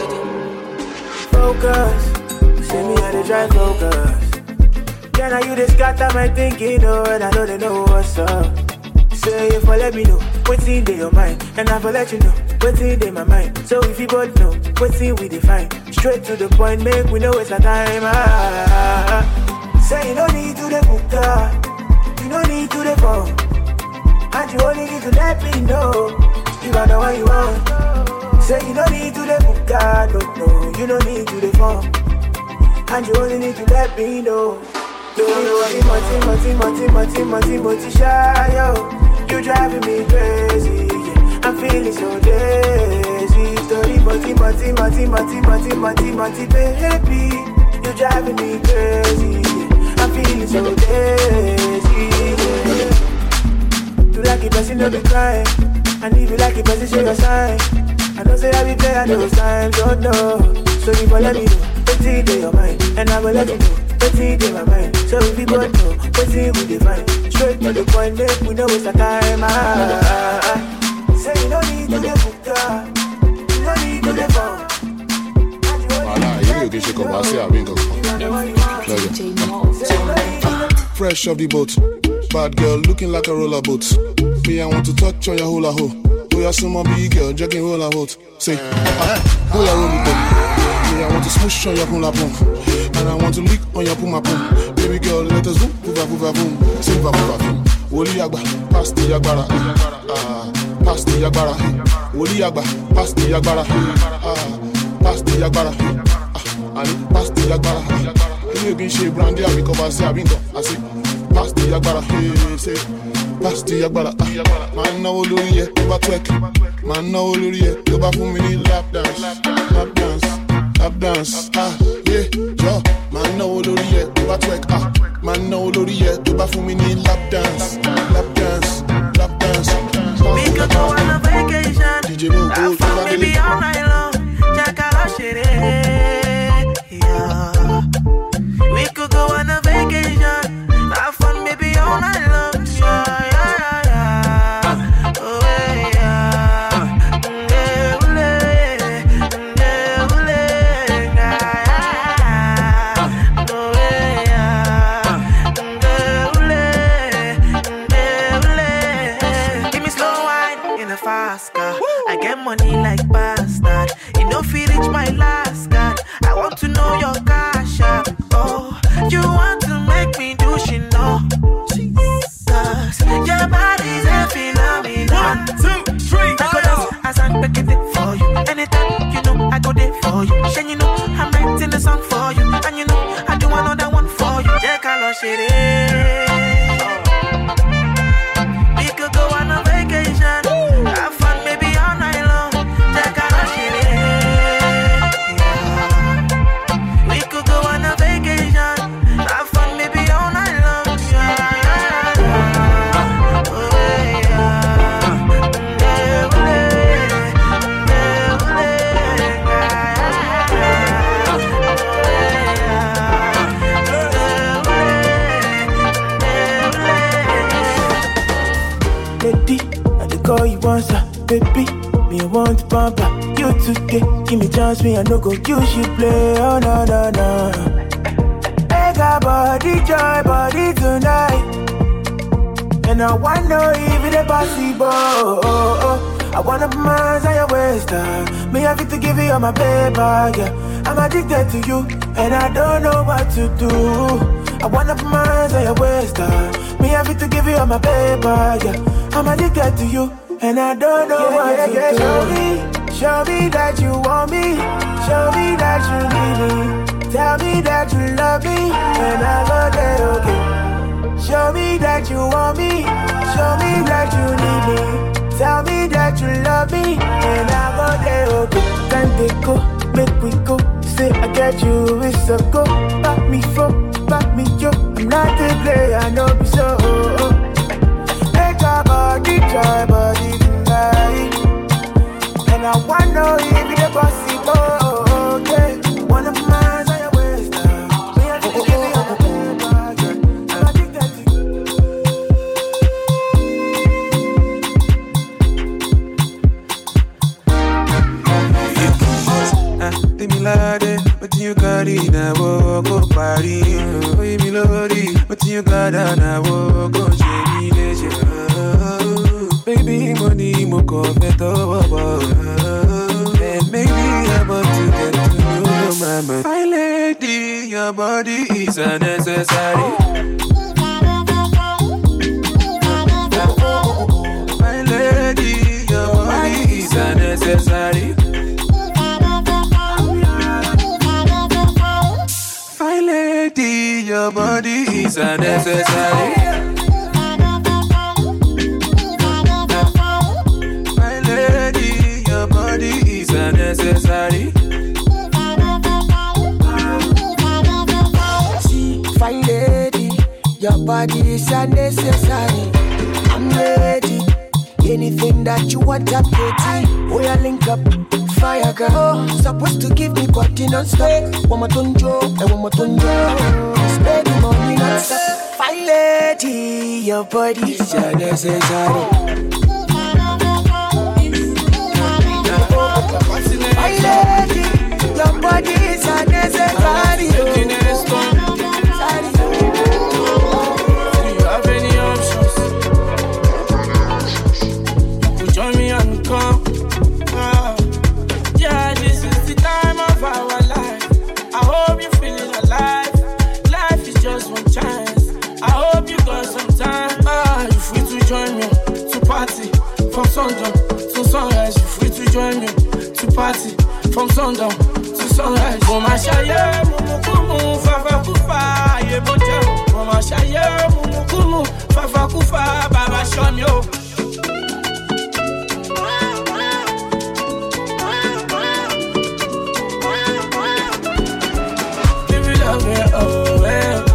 Focus, see me how to drive focus. Yeah, now you just got that my thinking, oh, and I know they know what's up. Say if I let me know what's in your mind, and I will let you know what's in my mind. So if you both know what's in we define, straight to the point, make we know it's a time. Ah, say you don't need to the book, you don't need to the phone, and you only need to let me know you are the one you want. Say you don't need to the book, no, no, you don't need to the phone, and you only need to let me know. Don't you worry, Monty, Monty, Monty, Monty, Monty, Monty, shy, yo. You driving me crazy, yeah. I'm feeling so lazy. Story, Monty, Monty, Monty, Monty, Monty, Monty, Monty, baby. You driving me crazy, yeah. I'm feeling so lazy, yeah. You like it, but you know be crying. And if you like it, but you show your sign. I don't say I be playing those times, oh no. So if you let me know, what's in your mind, and I will let you know. What's in my mind? So if you both know what's in we define, straight to the point, make we know it's a time. Ah, ah, ah. Say you don't need to the book, you don't need to the phone. Voilà, il est obligé de commencer à bien. Fresh off the boat, bad girl looking like a roller boat. Me, I want to touch on your hula ho. Oh, you're some big girl, jogging hula boat. Say, ah, oh, you're rolling boat. Me, I want to smoosh on your hula pump. And I want to lick on your puma pum. Baby girl, let us zoom, puva puva boom. Silva puva boom. Woli agba, pass the agbara. Ah, pass the agbara. Woli agba, pass the agbara. Ah, pass the agbara. Ah, and pass the agbara. You been she brandy, I because I say I been go. I say, pass the agbara. Hey, say, pass the agbara. Ah, man now olori ye, over twerk. Man now olori ye, over for me lap dance, lap dance, lap dance. Ah, yeah. Yo, man no olori ye, to ba twerk, ah. Man no olori ye, to ba fún mi ní lap dance, lap dance, lap dance. We could go on a vacation, D J Mo go, have fun baby all night long. Chakala shere, yeah. We could go on a vacation, have fun baby all night long. Yeah, yeah, yeah, yeah. Oh yeah. I get money like bastard. You know if you reach my last card, I want to know your cash app. Oh, you want to make me do shit, no? Jesus, your body's a phenomenon. One, two, three. bouncer, baby. Me I want pamper. You today, give me chance, me I no go. You should play, oh no no no. I got body joy, body tonight, and I wanna know if it's possible. Oh, oh, oh. I wanna put my hands on your waist, uh. Me have to give you all my paper, yeah. I'm addicted to you, and I don't know what to do. I wanna put my hands on your waist, uh. Me have to give you all my paper, yeah. I'm addicted to you, and I don't know yeah, what yeah, to yeah, do. Show me, show me that you want me. Show me that you need me. Tell me that you love me, and I go there, okay. Show me that you want me. Show me that you need me. Tell me that you love me, and I go there, okay. Time they go, make we go. Say I get you, it's a go. Back me from, back me yo. I'm not a player, I know be so. Make our body, try body tonight, and I wanna know if it's possible, okay. One of my but you got it now, go party. Oh, you melody, but you got it now, go Jamie baby, money, mo confet over. And maybe I want to get to know my man. My lady, your body is unnecessary. My lady, your body is unnecessary. Your body is unnecessary. My lady, your body is unnecessary. See, fine lady, your body is unnecessary. I'm ready. Anything that you want, I'm ready. We are link up. Fire girl, supposed to give me body non-stop. One more tonjo, and one more tonjo. Spend the money non-stop. Fine lady, your body is unnecessary. Fine lady, your body is unnecessary. Do you have any options? You could join me and come. From sundown to sunrise, you're free to join me to party. From sundown to sunrise. Mama shaye mumu kumu fafa kufa ye bojo. Mama shaye mumu kumu fafa kufa baba shonyo. Give me love me, oh well.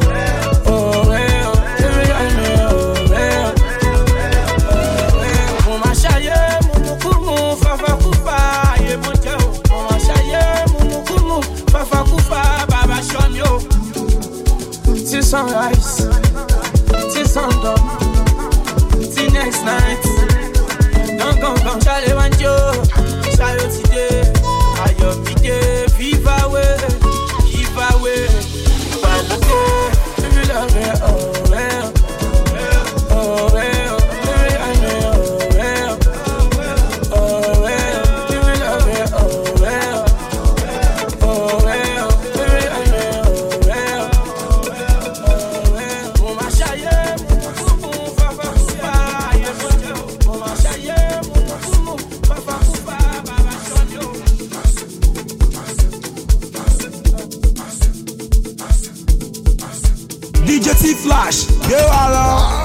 Sunrise, till sundown, till next night. Don't come, come, Charlie, want you. Charlie, today, I am today. Viva away, give away. But okay, if you love me, oh well, oh well, baby, I know, oh well, oh well, if you love me, oh well, oh well, baby, I know, oh well. D J T-Flash, yo alors.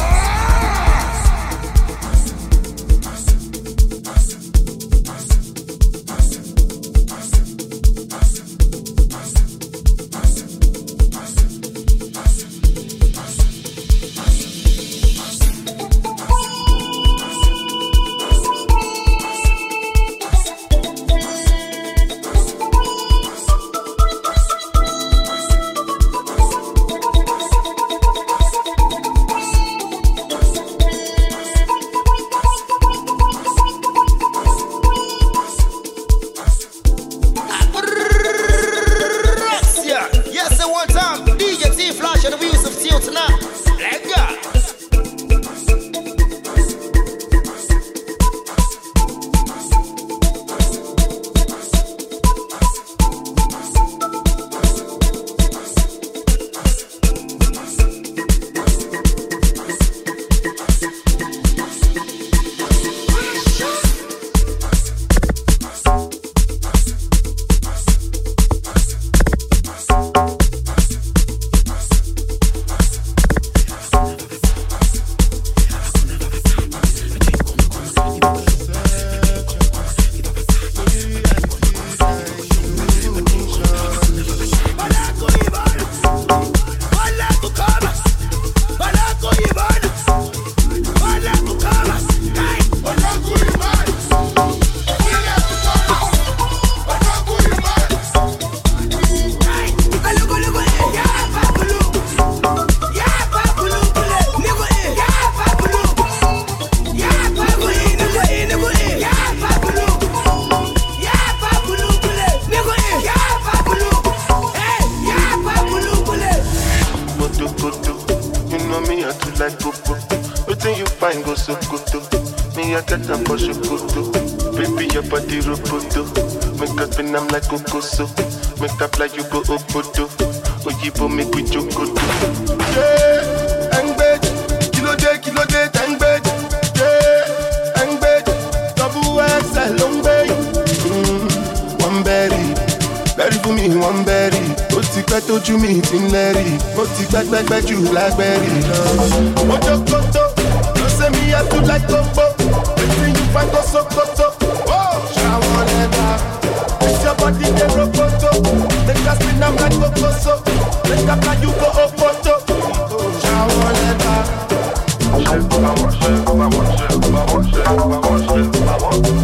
get up for Shokoto. Baby, your body roboto. Make up and I'm like Kokoso. Make up like you go Obodo. Oyibo make we Jokoto. Yeah, and bed. Kilo day, kilo day, and bed. Yeah, and bed. Double X, long bay. Mm, one berry. Berry for me, one berry. Ó ti pẹ́ tójú mi ti ń lẹ́rì. Ó ti pẹ́ pẹ́ pẹ́ jù lágbẹ́rì lọ. Mojo koto, you say me I do like Topo. Wetin you find go Sokoto? Ṣàwọn lẹ́la, it's your body dey rokoto. Make us spin am like Kokoso. Make up like you go Opoto. Ṣàwọn lẹ́la. Ṣé báwọn ṣe báwọn ṣe báwọn ṣe báwọn ṣe báwọn ṣe.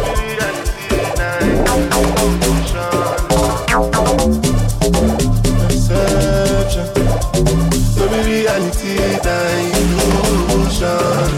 Reality dilution.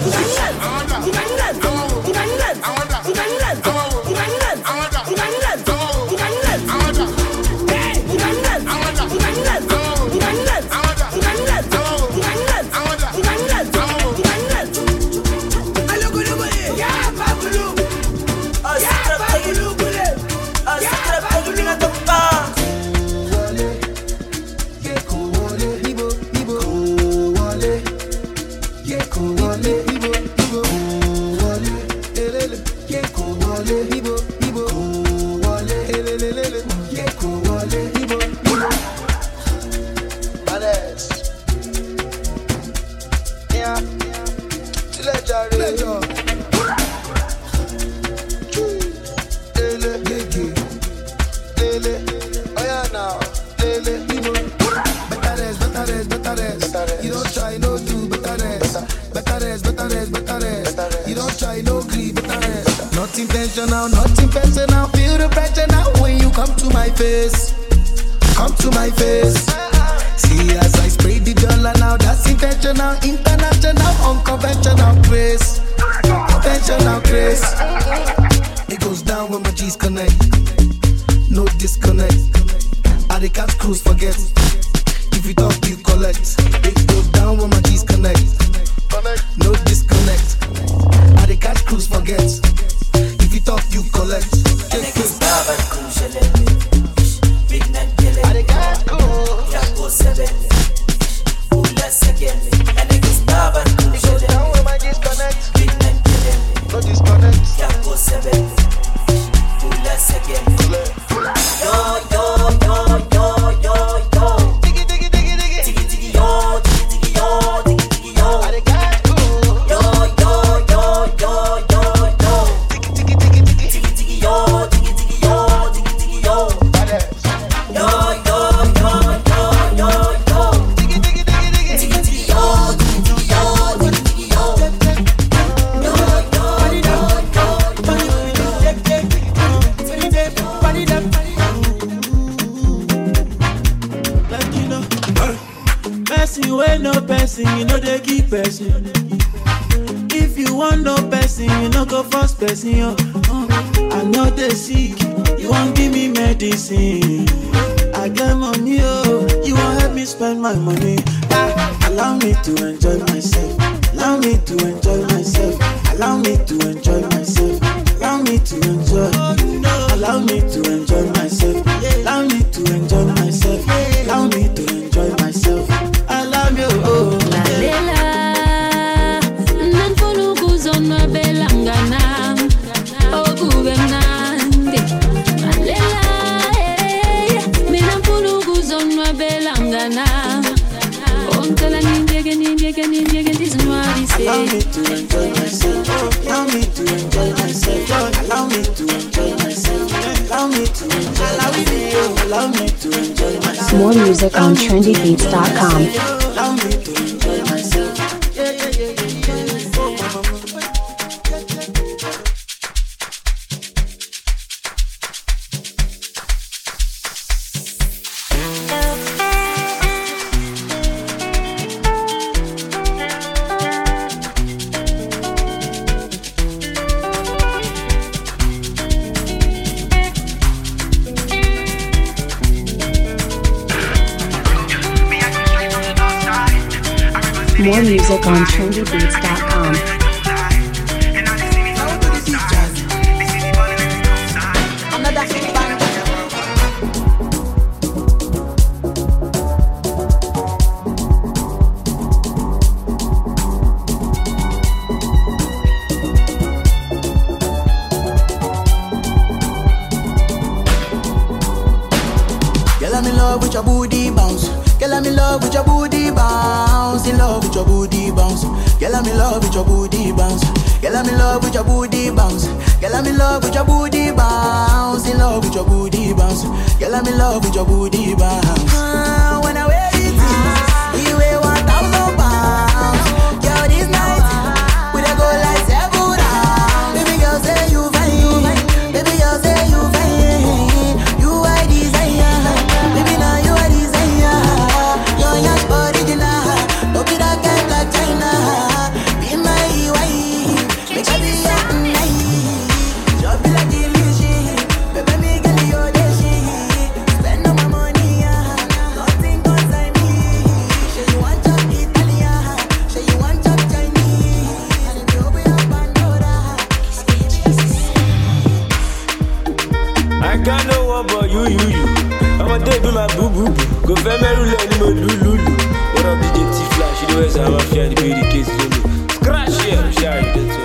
Intentional, not intentional. Feel the pressure now when you come to my face. Come to my face. See as I spray the dollar now. That's intentional, international, unconventional grace. Conventional grace. It goes down when my G's connect. No disconnect. I the catch cruise forget. If you talk, you collect. It goes down when my G's connect. No disconnect. I the catch cruise forget. If you talk, you collect. If you want no person, you no go first person. Oh. Oh. I know they sick, you won't give me medicine. I get money, oh, you won't help me spend my money. Ah, allow me to enjoy myself. Allow me to enjoy myself. Allow me to enjoy myself. Allow me to enjoy. Allow me to enjoy myself. Allow me to enjoy myself. Allow me to enjoy myself. I love you, oh. Allow me to enjoy myself. Allow me to enjoy myself. Allow me to enjoy myself. Allow me to enjoy. Allow me to enjoy myself. More music on trendy beats dot com. Allow me to enjoy myself. Yeah, yeah, yeah, yeah, yeah. More music on trendy beats dot com. love with your booty bounce. Girl, I'm in love with your booty bounce. In love with your booty bounce. Girl, I'm in love with your booty bounce. Girl, I'm in love with your booty bounce. Girl, I'm in love with your booty bounce. In love with your booty bounce. Girl, I'm in love with your booty bounce. Uh, when I wear it, you weigh one thousand pounds. Girl, this night we dey go like seven rounds. Baby girl, say you fine. Baby girl, say you fine. You are desire. Baby, now you are desire. You're your original. Don't be that guy like China. Be my wife. Make sure be your night. Just be like the music. Baby, me get your dashi. Spend all my money, nothing concern me. Say you want chop Italian. Say you want chop Chinese. And you open your Pandora. I got no one but you, you, you. I'm a day be my boo boo boo. Go for me rule any more lulu. What up D J T-Flash? You know where's I'm a fear the beauty case lulu. Scratch here, I'm sure you did too.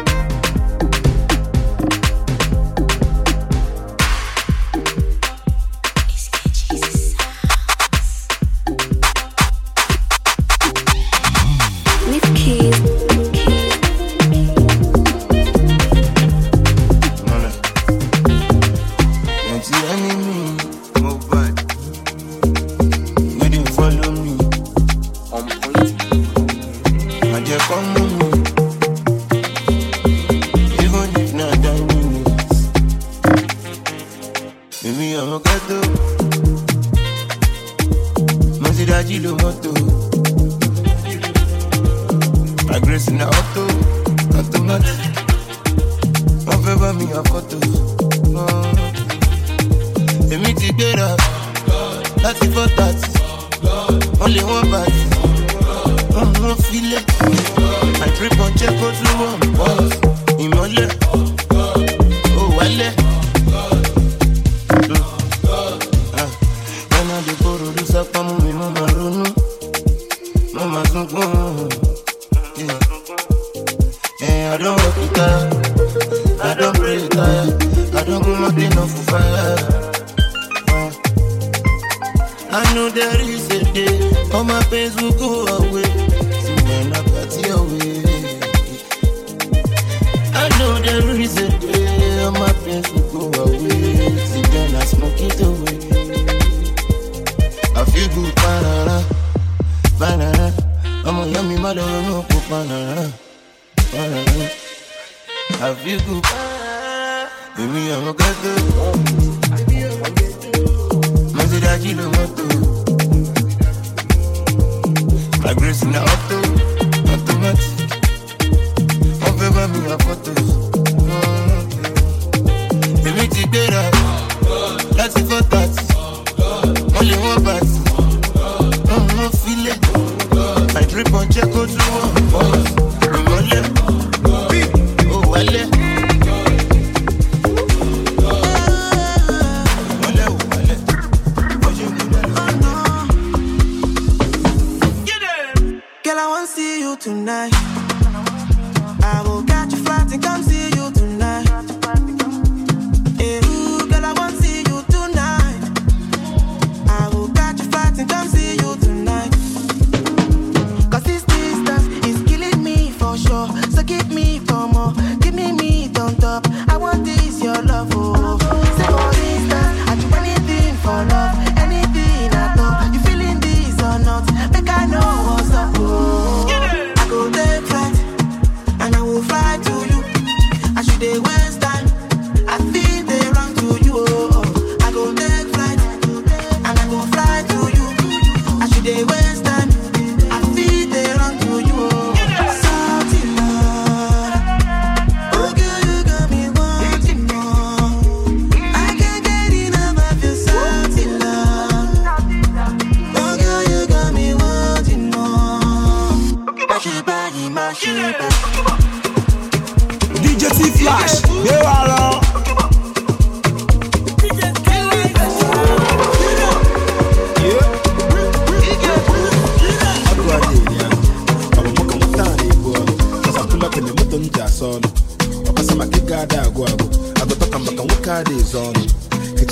D J T-Flash, you are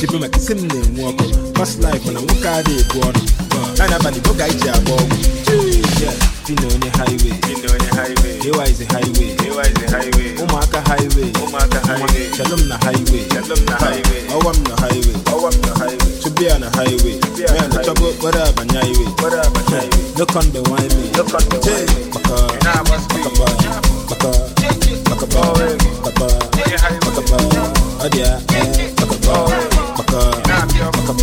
Chibu Makisim, walk past life when I walk out it, water. And I'm the book I jab. Yeah, Pino on the highway, Pino on the highway. Here is the highway, here is the highway. Omaka highway, Omaka highway. Shalom the highway, Shalom the highway. Oh, I'm the highway, oh, I'm the highway. To be on the highway, man, the trouble, whatever, highway, whatever, highway. Look on the wine, look on the wine. Baka, Baka, Baka, Baka, Baka, Baka, Adia, Baka, Baka, Baka,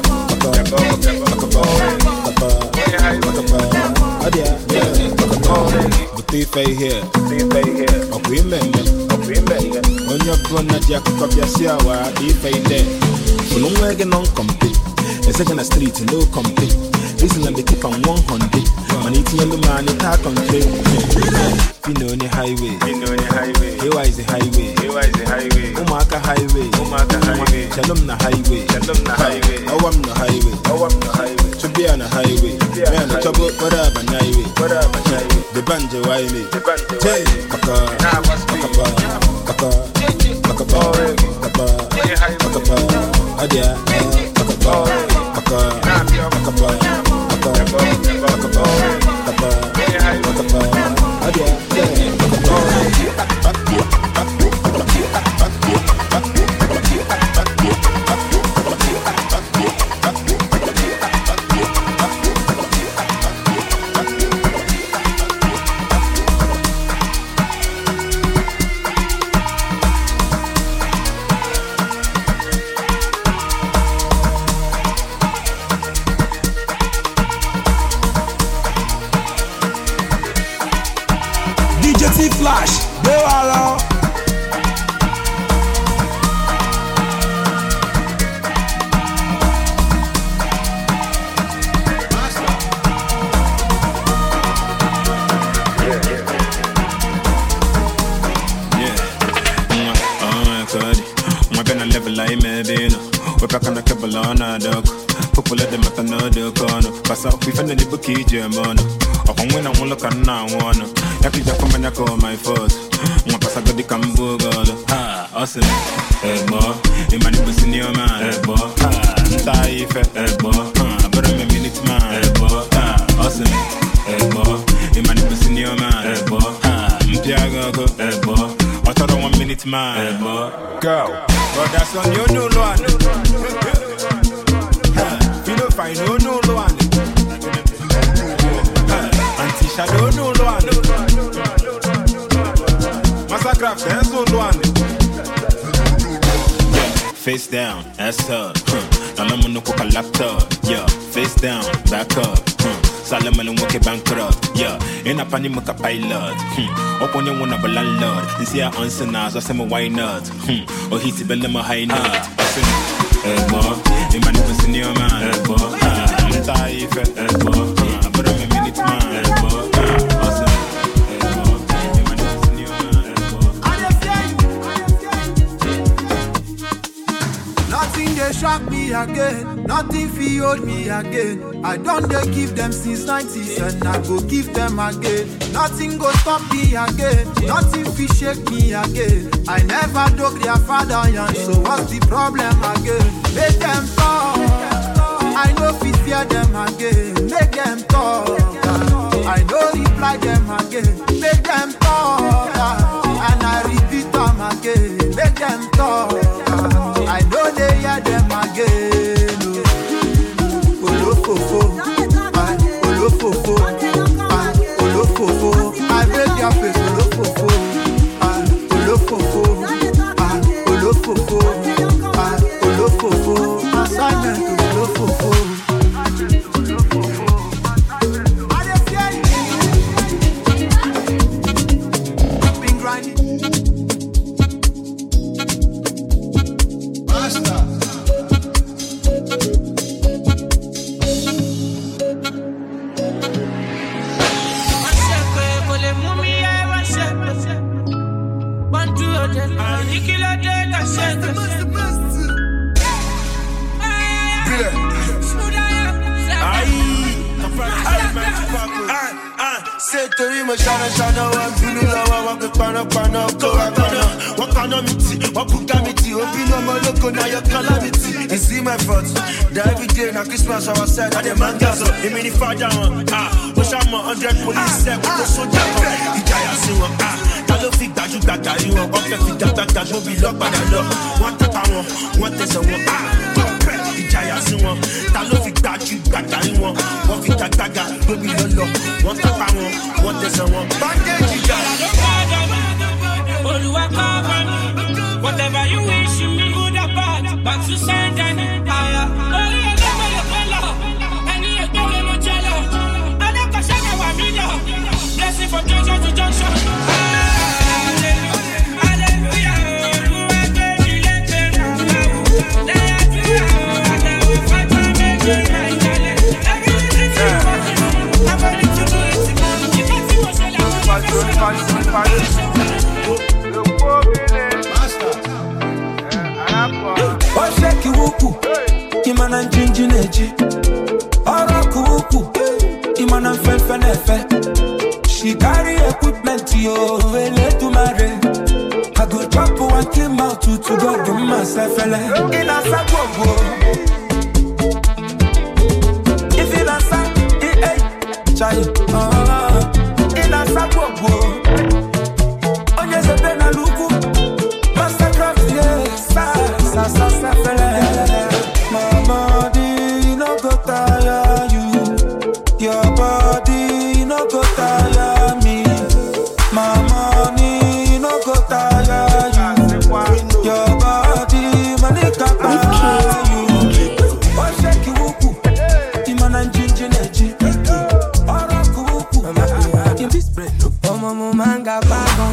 Baka, Adia, Butifa here, Butifa here. Remember, remember. On your brother, Jack, copy a siawa, if I dare. For no wagon on compete. A second a street, no compete. Listen, and they keep on one hundred. Man, it's yellow man, it's hard on trade. Pino on the highway, Pino on the highway. Here is the highway, here is the highway. Omaka highway, Omaka highway. Shalom the highway, Shalom the highway. Oh, I'm the highway, oh, I'm the highway. To be on the highway, man, the trouble, whatever, highway, whatever, highway. The banjo, why me? The banjo, hey, Baka, Baka, Baka, Baka, Baka, Baka, Adia, Baka, Baka, Baka, Flash, go along. We're back on the cable on a dog. People let them at another corner. Pass up, we find the book, German. Or when I look at now, one. Yaki Japan, I call my first. My passa got the Cambo girl. Ha, awesome. Eh, boy. In my neighbors in your man. Eh, boy. Ha, tie if eh, boy. Ha, but I'm a minute man. Eh, boy. Ha, awesome. Eh, boy. In my neighbors in your man. Eh, boy. Ha, Mpiago, eh, boy. I thought I one minute man. Eh, boy. Go. But that's on you, no one. Feel no fine, no, no one. Anti shadow, no one. Massacre, there's no one. Face down, ass up. Salaman no coca laptop. Yeah, face down, back up. Salaman and walk a bankrupt. Yeah, in a panic a pilot. Open your one of a landlord. And see our answer now, so some why not? Or he's a bellama high note. Eh, boy, in my neighbors in your man. Eh, boy, I'm tired. Eh, boy, but I'm a minute man. Eh, boy, awesome. Eh, boy, in my neighbors in your man. Eh, boy. Nothing they shock me again. Nothing fi hold me again. I don't they give them since nineties and I go give them again. Nothing go stop me again. Nothing fi shake me again. I never dug their father young, so what's the problem again? Make them talk. I know fi fear them again. Make them talk. I know reply them again. Make them talk. And I repeat them again. Make them talk. I know they hear them again. Olofofo, I olofofo, I olofofo. I break your face, olofofo, I olofofo, I olofofo, I olofofo. Assignment olofofo. Been grinding. Master. say torí mo ṣáná ṣáná wá bínú lọ́wọ́ wọn pé panápaná kó wá paná. Wọ́n kaná mi tì, wọ́n bùkà mi tì, òbínú ọmọ olóko náà yọ kọ́lá mi tì. It's in my front, that every day na Christmas our side, I demand gas up. Èmi ni fàájà wọn, ah, mo ṣàmọ̀ hundred police ṣẹ́ kó tó sójà kan. Ìjayà sí wọn, ah, ta ló fi gbajúgbajà rí wọn? Wọ́n fẹ́ fi dàgbàgbà gbóbi lọ́padà lọ. Wọ́n tẹ́pa wọn, wọ́n tẹ̀sẹ̀ wọn, ah, kọ́pẹ́ ìjayà sí wọn. Ta ló fi gbajúgbajà rí wọn? Wọ́n fi dàgbàgbà gbóbi lọ́lọ́. Wọ́n tẹ́pa wọn, wọ́n tẹ̀sẹ̀ wọn. Bandage ìjà. Whatever you wish me, good or bad, but to send any higher. Oh, yeah, never the fellow. And you don't know jello. I don't go shake a million. Blessing from junction to junction. Hallelujah. Hallelujah. Imana njinji neji Ora kuku Imana mfenfe nefe She carry equipment yo Ele to marry I go drop one came out to to go give myself a leg Ina sa gogo If ina sa Eh eh Chai Ina sa gogo Onye se pena luku Mastercraft yeah Sa sa sa sa fele My body no go tire you. Your body no go tire me. My money no go tire you. Your body money can buy you. Oh shake you wuku, imana njinji neji. Ora kuku, in this bread. Oh mama manga bagon.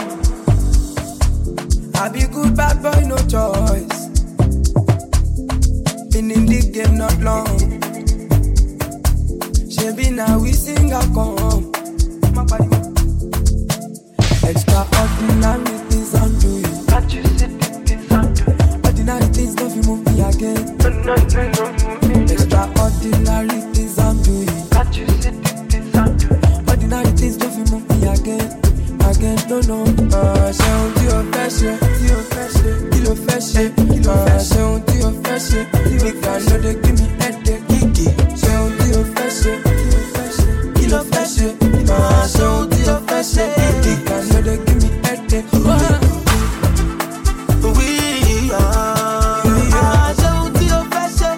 I be good bad boy no choice. Been in the game not long. She be now we sing a come. Extraordinary things undo you. Ordinary things don't you move me again. Extraordinary things undo you. Ordinary things don't you move me again. Again, no, no. Ah, ṣe ohun tí o fẹ́ ṣe, tí o fẹ́ ṣe, kí ló fẹ́ ṣe, kí ló fẹ́ ṣe. Ṣe ohun tí o fẹ́ ṣe, tí mi kà ló dé kí mi ẹ̀dẹ̀ kíkì. Ṣe ohun tí o fẹ́ ṣe, tí o fẹ́ ṣe, kí ló fẹ́ ṣe. Ah, ṣe ohun tí o fẹ́ ṣe, tí mi kà ló dé kí mi ẹ̀dẹ̀ kíkì. We are. Ah, ṣe ohun tí o fẹ́ ṣe.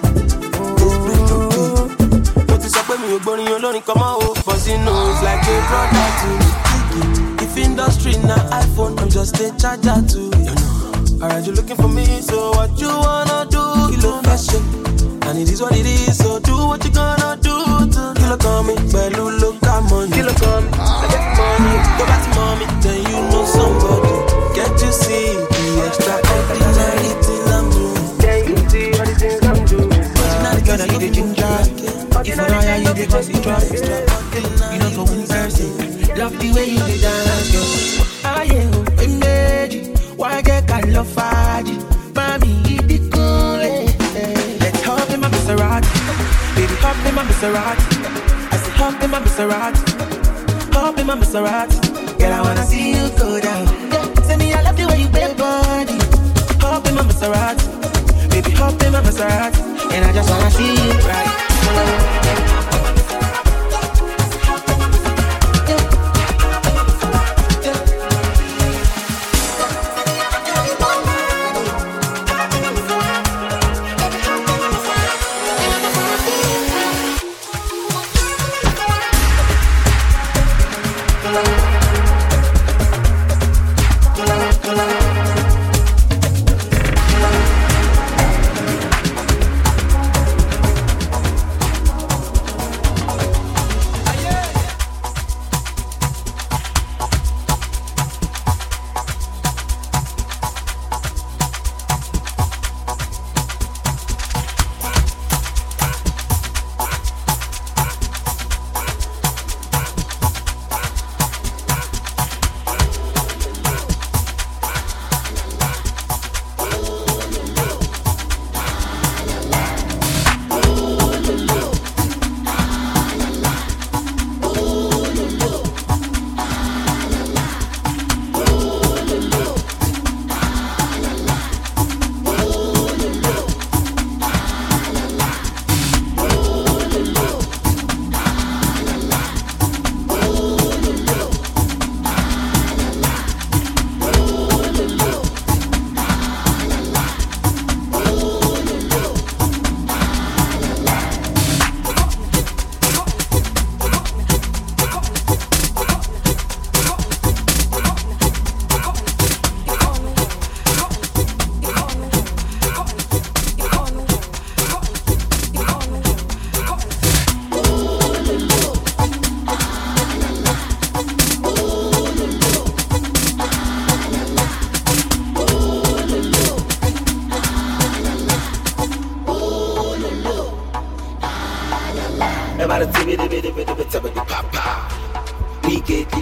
Mo ti sọ pé mi ò gbórin olórin kan mọ́ o, but he knows like a brother to me. If industry na iPhone, I'm just a charger too. You know. Alright, you looking for me, so what you wanna do? Kilo fashion, and it is what it is. So do what you gonna do. To Kilo call me, Belu look at money. Kilo call me, I get money. Go back to mommy, then you know somebody. Can't you see the extraordinary things I'm doing? Can you see all the things I'm doing? Ordinary girl, you the ginger. If I know you the concentrate. You know for one person. Love the way you did dance, girl. Ah yeah, oh, baby, why get kind of fudgy? Mommy, eat the cool, eh, eh. Let's hop in my Maserati, baby, hop in my Maserati. I said hop in my Maserati, hop in my Maserati. Girl, I wanna see you go down. Yeah, say me I love the way you play body. Hop in my Maserati, baby, hop in my Maserati, and I just wanna see you right.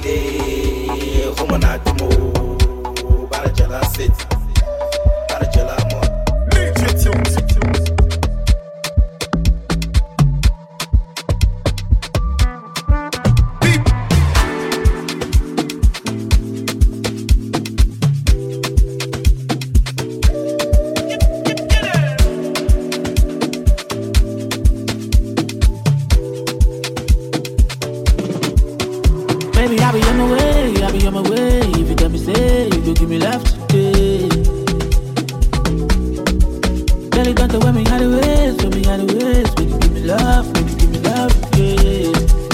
Woman at the mo, Barajala sit, Barajala mo. Baby, I be on my way, I be on my way. If you tell me say, you go give me love today. Tell it don't wear me how the ways, wear me how the ways. When you give me love, when you give me love, yeah.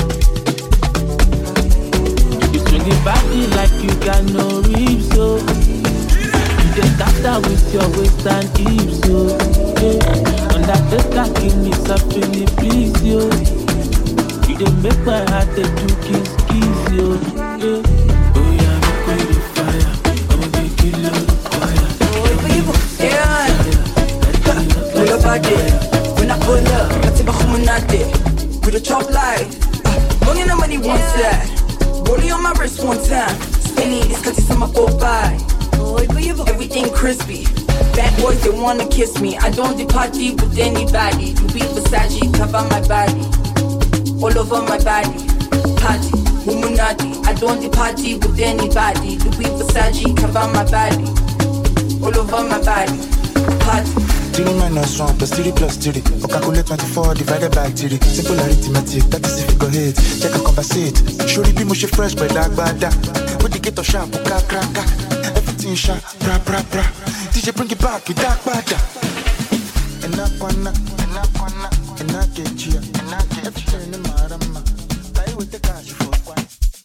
You swing it back in like you got no ribs, so you just tap that with your waist and hips, so yeah. On that face, that give me something, please, yo. You don't make my heart take two kiss, kiss, yo. Yeah. Oh yeah, make me the fire. I'ma make you love the fire. Oh, people, yeah. Pull up again. When I pull up, I take a humanate. With a chop light. Money and money one side. Rolling on my wrist one time. Spinning this cause it's on my go by. Everything crispy. Bad boys, they wanna kiss me. I don't do party with anybody. You be Versace, cover my body. All over my body, party, Illuminati. I don't do party with anybody. Louis Versace, cover my body. All over my body, party. three minus one plus three plus three. For calculate twenty-four divided by three. Simple arithmetic, that is if you go hit. Check and conversate. Surely be mushy fresh, but like bada. With the ghetto sharp, crack, crack, crack. Everything sharp, bra, bra, bra. D J bring it back, with that bada. And I wanna, and I wanna, and I get you, and I get you. Everything in my rama. Play with the cash for one.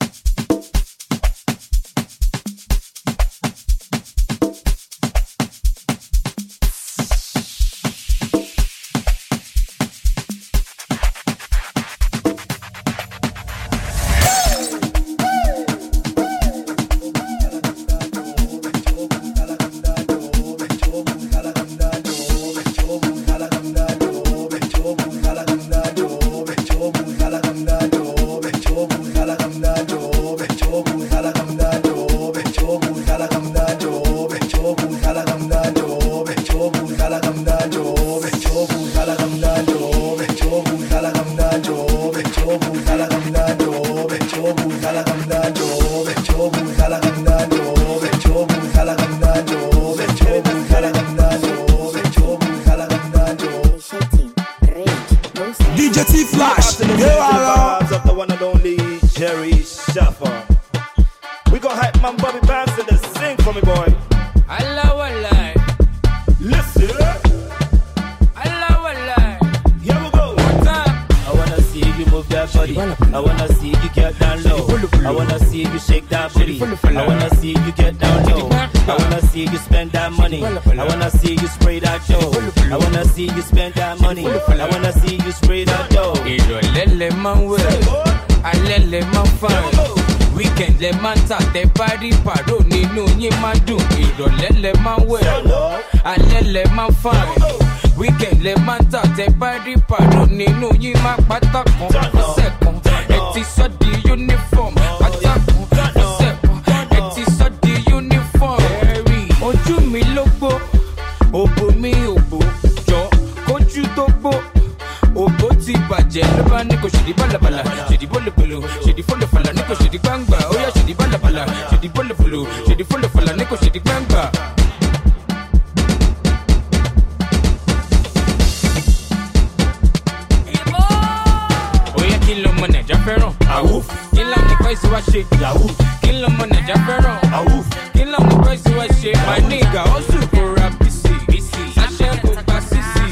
D J T-Flash, you are vibes of the one and only Jerry Shaffer. We gon' hype man Bobby Banks to sing for me, boy. Allah wallah. Listen. Allah wallah. Here we go. One time. I wanna see you move that body. I wanna see you get down low. I wanna see you shake that booty. I wanna see you get down low. I wanna see you spend that money. I wanna see you spray that dough. I wanna see you spend that money. I wanna see you spray that dough. Irolele man well, alele man fine. Weekend le man ta te party paro nínú yín máa dùn. Irolele man well, alele man fine. Weekend le man ta te party paro nínú yín máa pátá kan ọ̀sẹ̀ kan. Ẹ ti sọ di uniform pátá kan ọ̀sẹ̀ kan. Ẹ ti sọ di uniform. Ojú mi ló gbó, òbò mi òbò jọ kójú tó gbó. Òbò ti bàjẹ́ ló bá ní kò ṣèdí bálabàlà, ṣèdí bólúbólú, ṣèdí fólòfàlà ní kò ṣèdí gbangba. Ó yá ṣèdí bálabàlà, ṣèdí bólúbólú, ṣèdí fólòfàlà ní kò ṣèdí gbangba. Ó yẹ kí lọmọ Nàìjà fẹ́ràn àwùf, kí láwọn ìkọ́ ìṣe wá ṣe yahoo. Kí lọmọ Nàìjà fẹ́ràn àwùf, kí láwọn ìkọ́ ìṣe wá ṣe my nigga ó sùn kó ra bìsì, ṣáṣẹ́ kó gba sísì.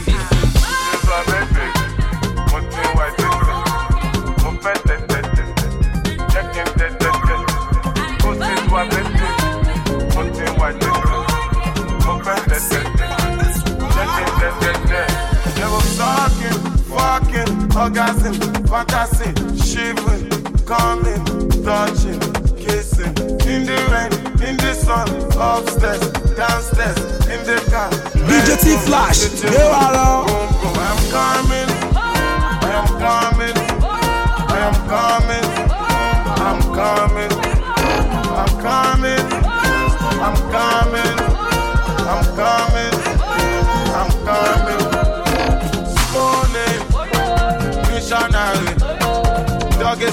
Orgasm, fantasy, shivering, coming, touching, kissing. In the rain, in the sun, upstairs, downstairs, in the car. D J T-Flash, you are I'm coming, I am coming, I am coming, I'm coming.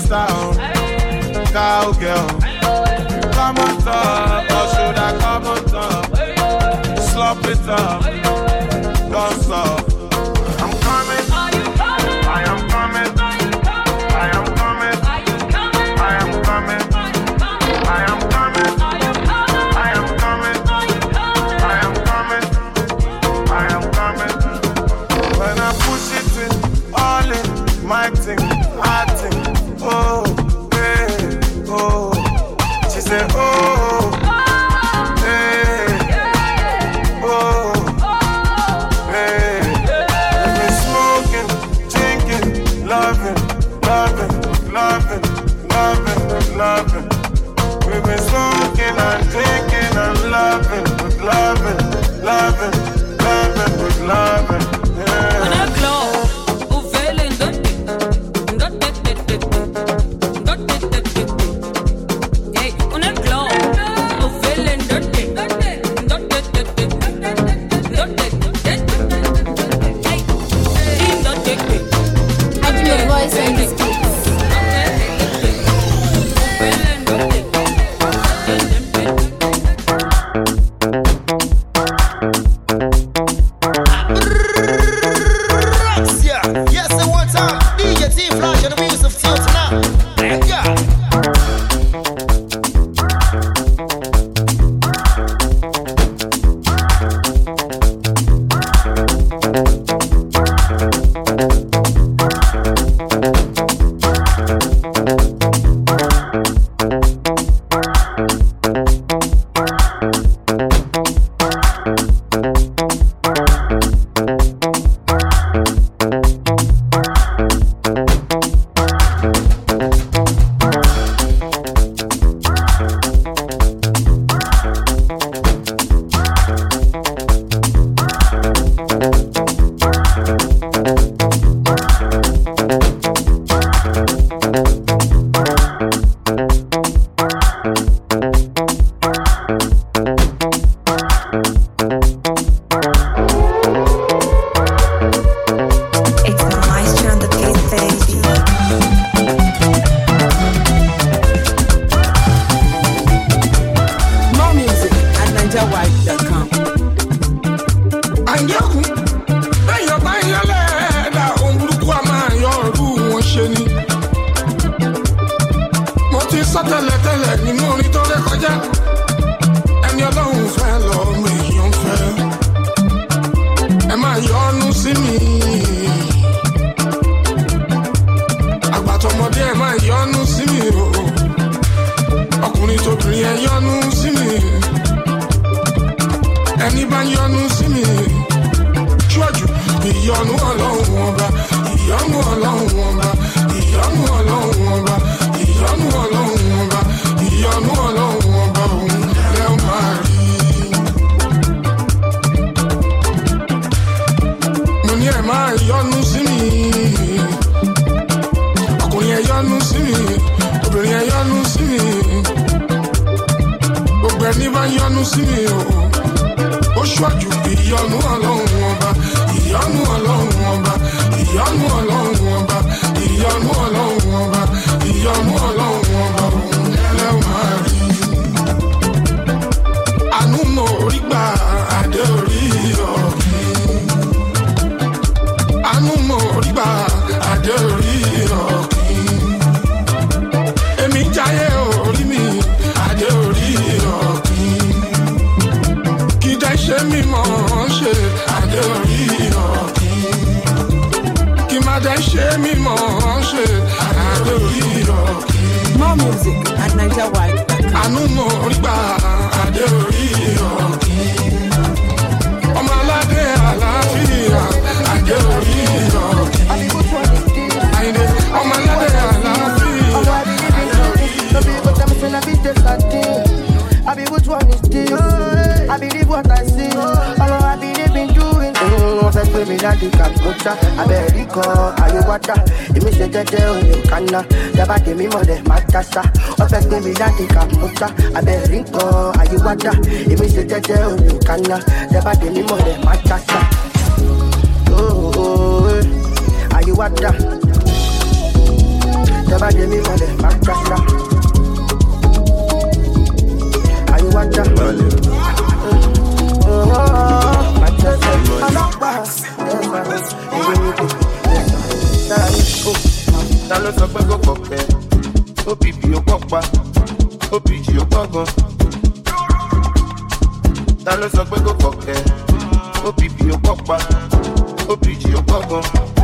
style, cowgirl. Come on top, or should I come on top? Slop it up, don't stop. I'm coming, I am coming, I am coming, I am coming, I am coming, I am coming, I am coming, I am coming. When I push it in, all in, my thing, I think, oh, hey, oh. She said, oh, hey, oh, hey. We've been smoking, drinking, loving, loving, loving, loving, loving. We've been smoking and drinking and loving, loving, loving, loving, loving, yeah. When I glow. More music at Niger White. I be which one is this? I believe what I see. Although I believe in doing. Oh, first with me that the Kambocha. I be Rico, are you water? If me say that you canna, never give me more than Matassa. Oh, first with me that the Kambocha. I be Rico, are you water? If me say that you canna, never give me more than Matassa. Oh, oh, are you water? Never give me money, back rasta. Are you watch that? Oh, my chest, I'm not bad. Ta ló sọ pé kò kọ̀pẹ́, ó bìbì ó pọ̀pá, ó bìjì ó pọ̀gàn. Ta ló sọ pé kò kọ̀pẹ́, ó bìbì ó pọ̀pá, ó bìjì ó pọ̀gàn.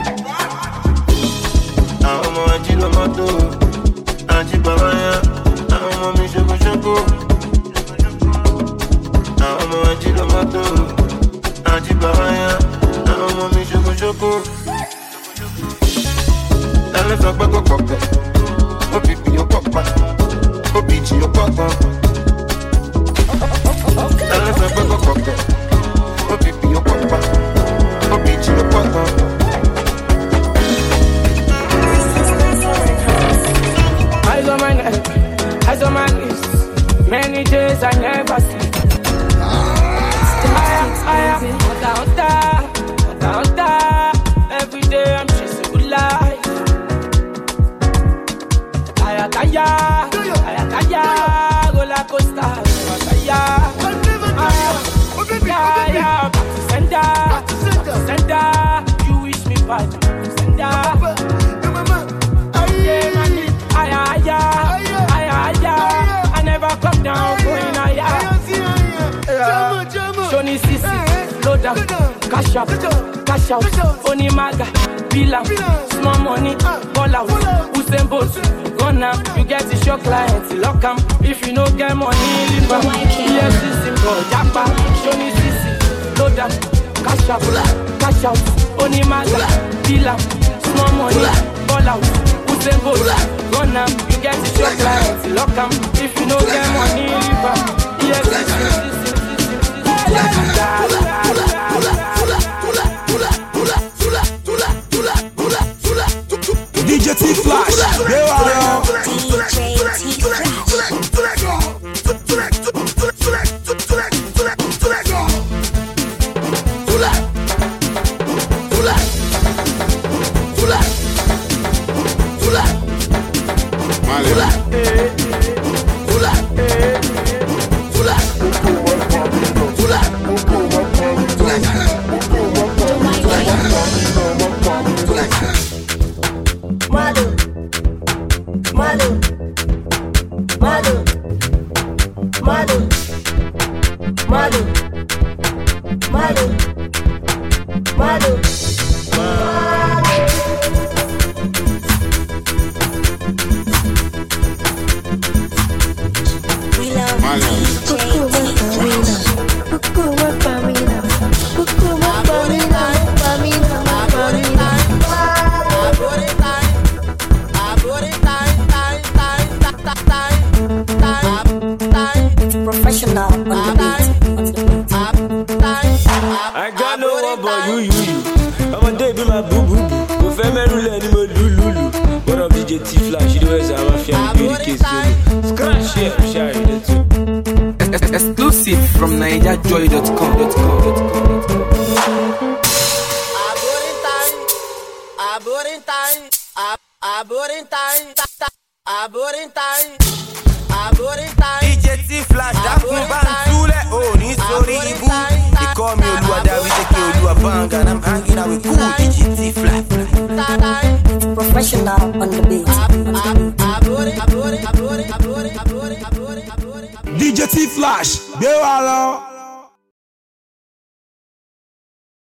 Àwọn ọmọ ají ló mọ́tò, ají bàbá yá, àwọn ọmọ mi ṣokoṣoko. Àwọn ọmọ ají ló mọ́tò, ají bàbá yá, àwọn ọmọ mi ṣokoṣoko. Tell us about go pop, oh baby you pop, oh bitch you pop. Tell us about go pop, oh baby you pop, oh bitch you pop. Eyes on my neck, eyes on my knees. Many days I never sleep. I am, I am, every day I'm chasing good life. Ayakaya, ayakaya, roller coaster, ayakaya, ayakaya, back to center, back to center. You wish me back to center. Ayaya, ayaya, I never come down going higher. Johnny Sisi, load up, cash up, cash out, Onimaga, Bilam, small money, ball out, Usain Bolt. Gonna, you get the shock clients, lock 'em. If you no get money, leave 'em. Yes, it's simple, Japa, Johnny Sisi, load up, cash up, cash out, Onimaga, Bilam, small money, ball out, Usain Bolt. Gonna, you get the shock clients, lock 'em. If you no get money, leave 'em. Yes, it's simple. D J T-Flash, they are D J T-Flash. Exclusive from Niger Joy dot com. D J T-Flash, Dakun Bantule, oh, ni sorry, Ibu. They call me Oluwada, we take you Oluwabanga, and I'm hanging out with cool D J T-Flash. Professional on the beat. D J T-Flash, they are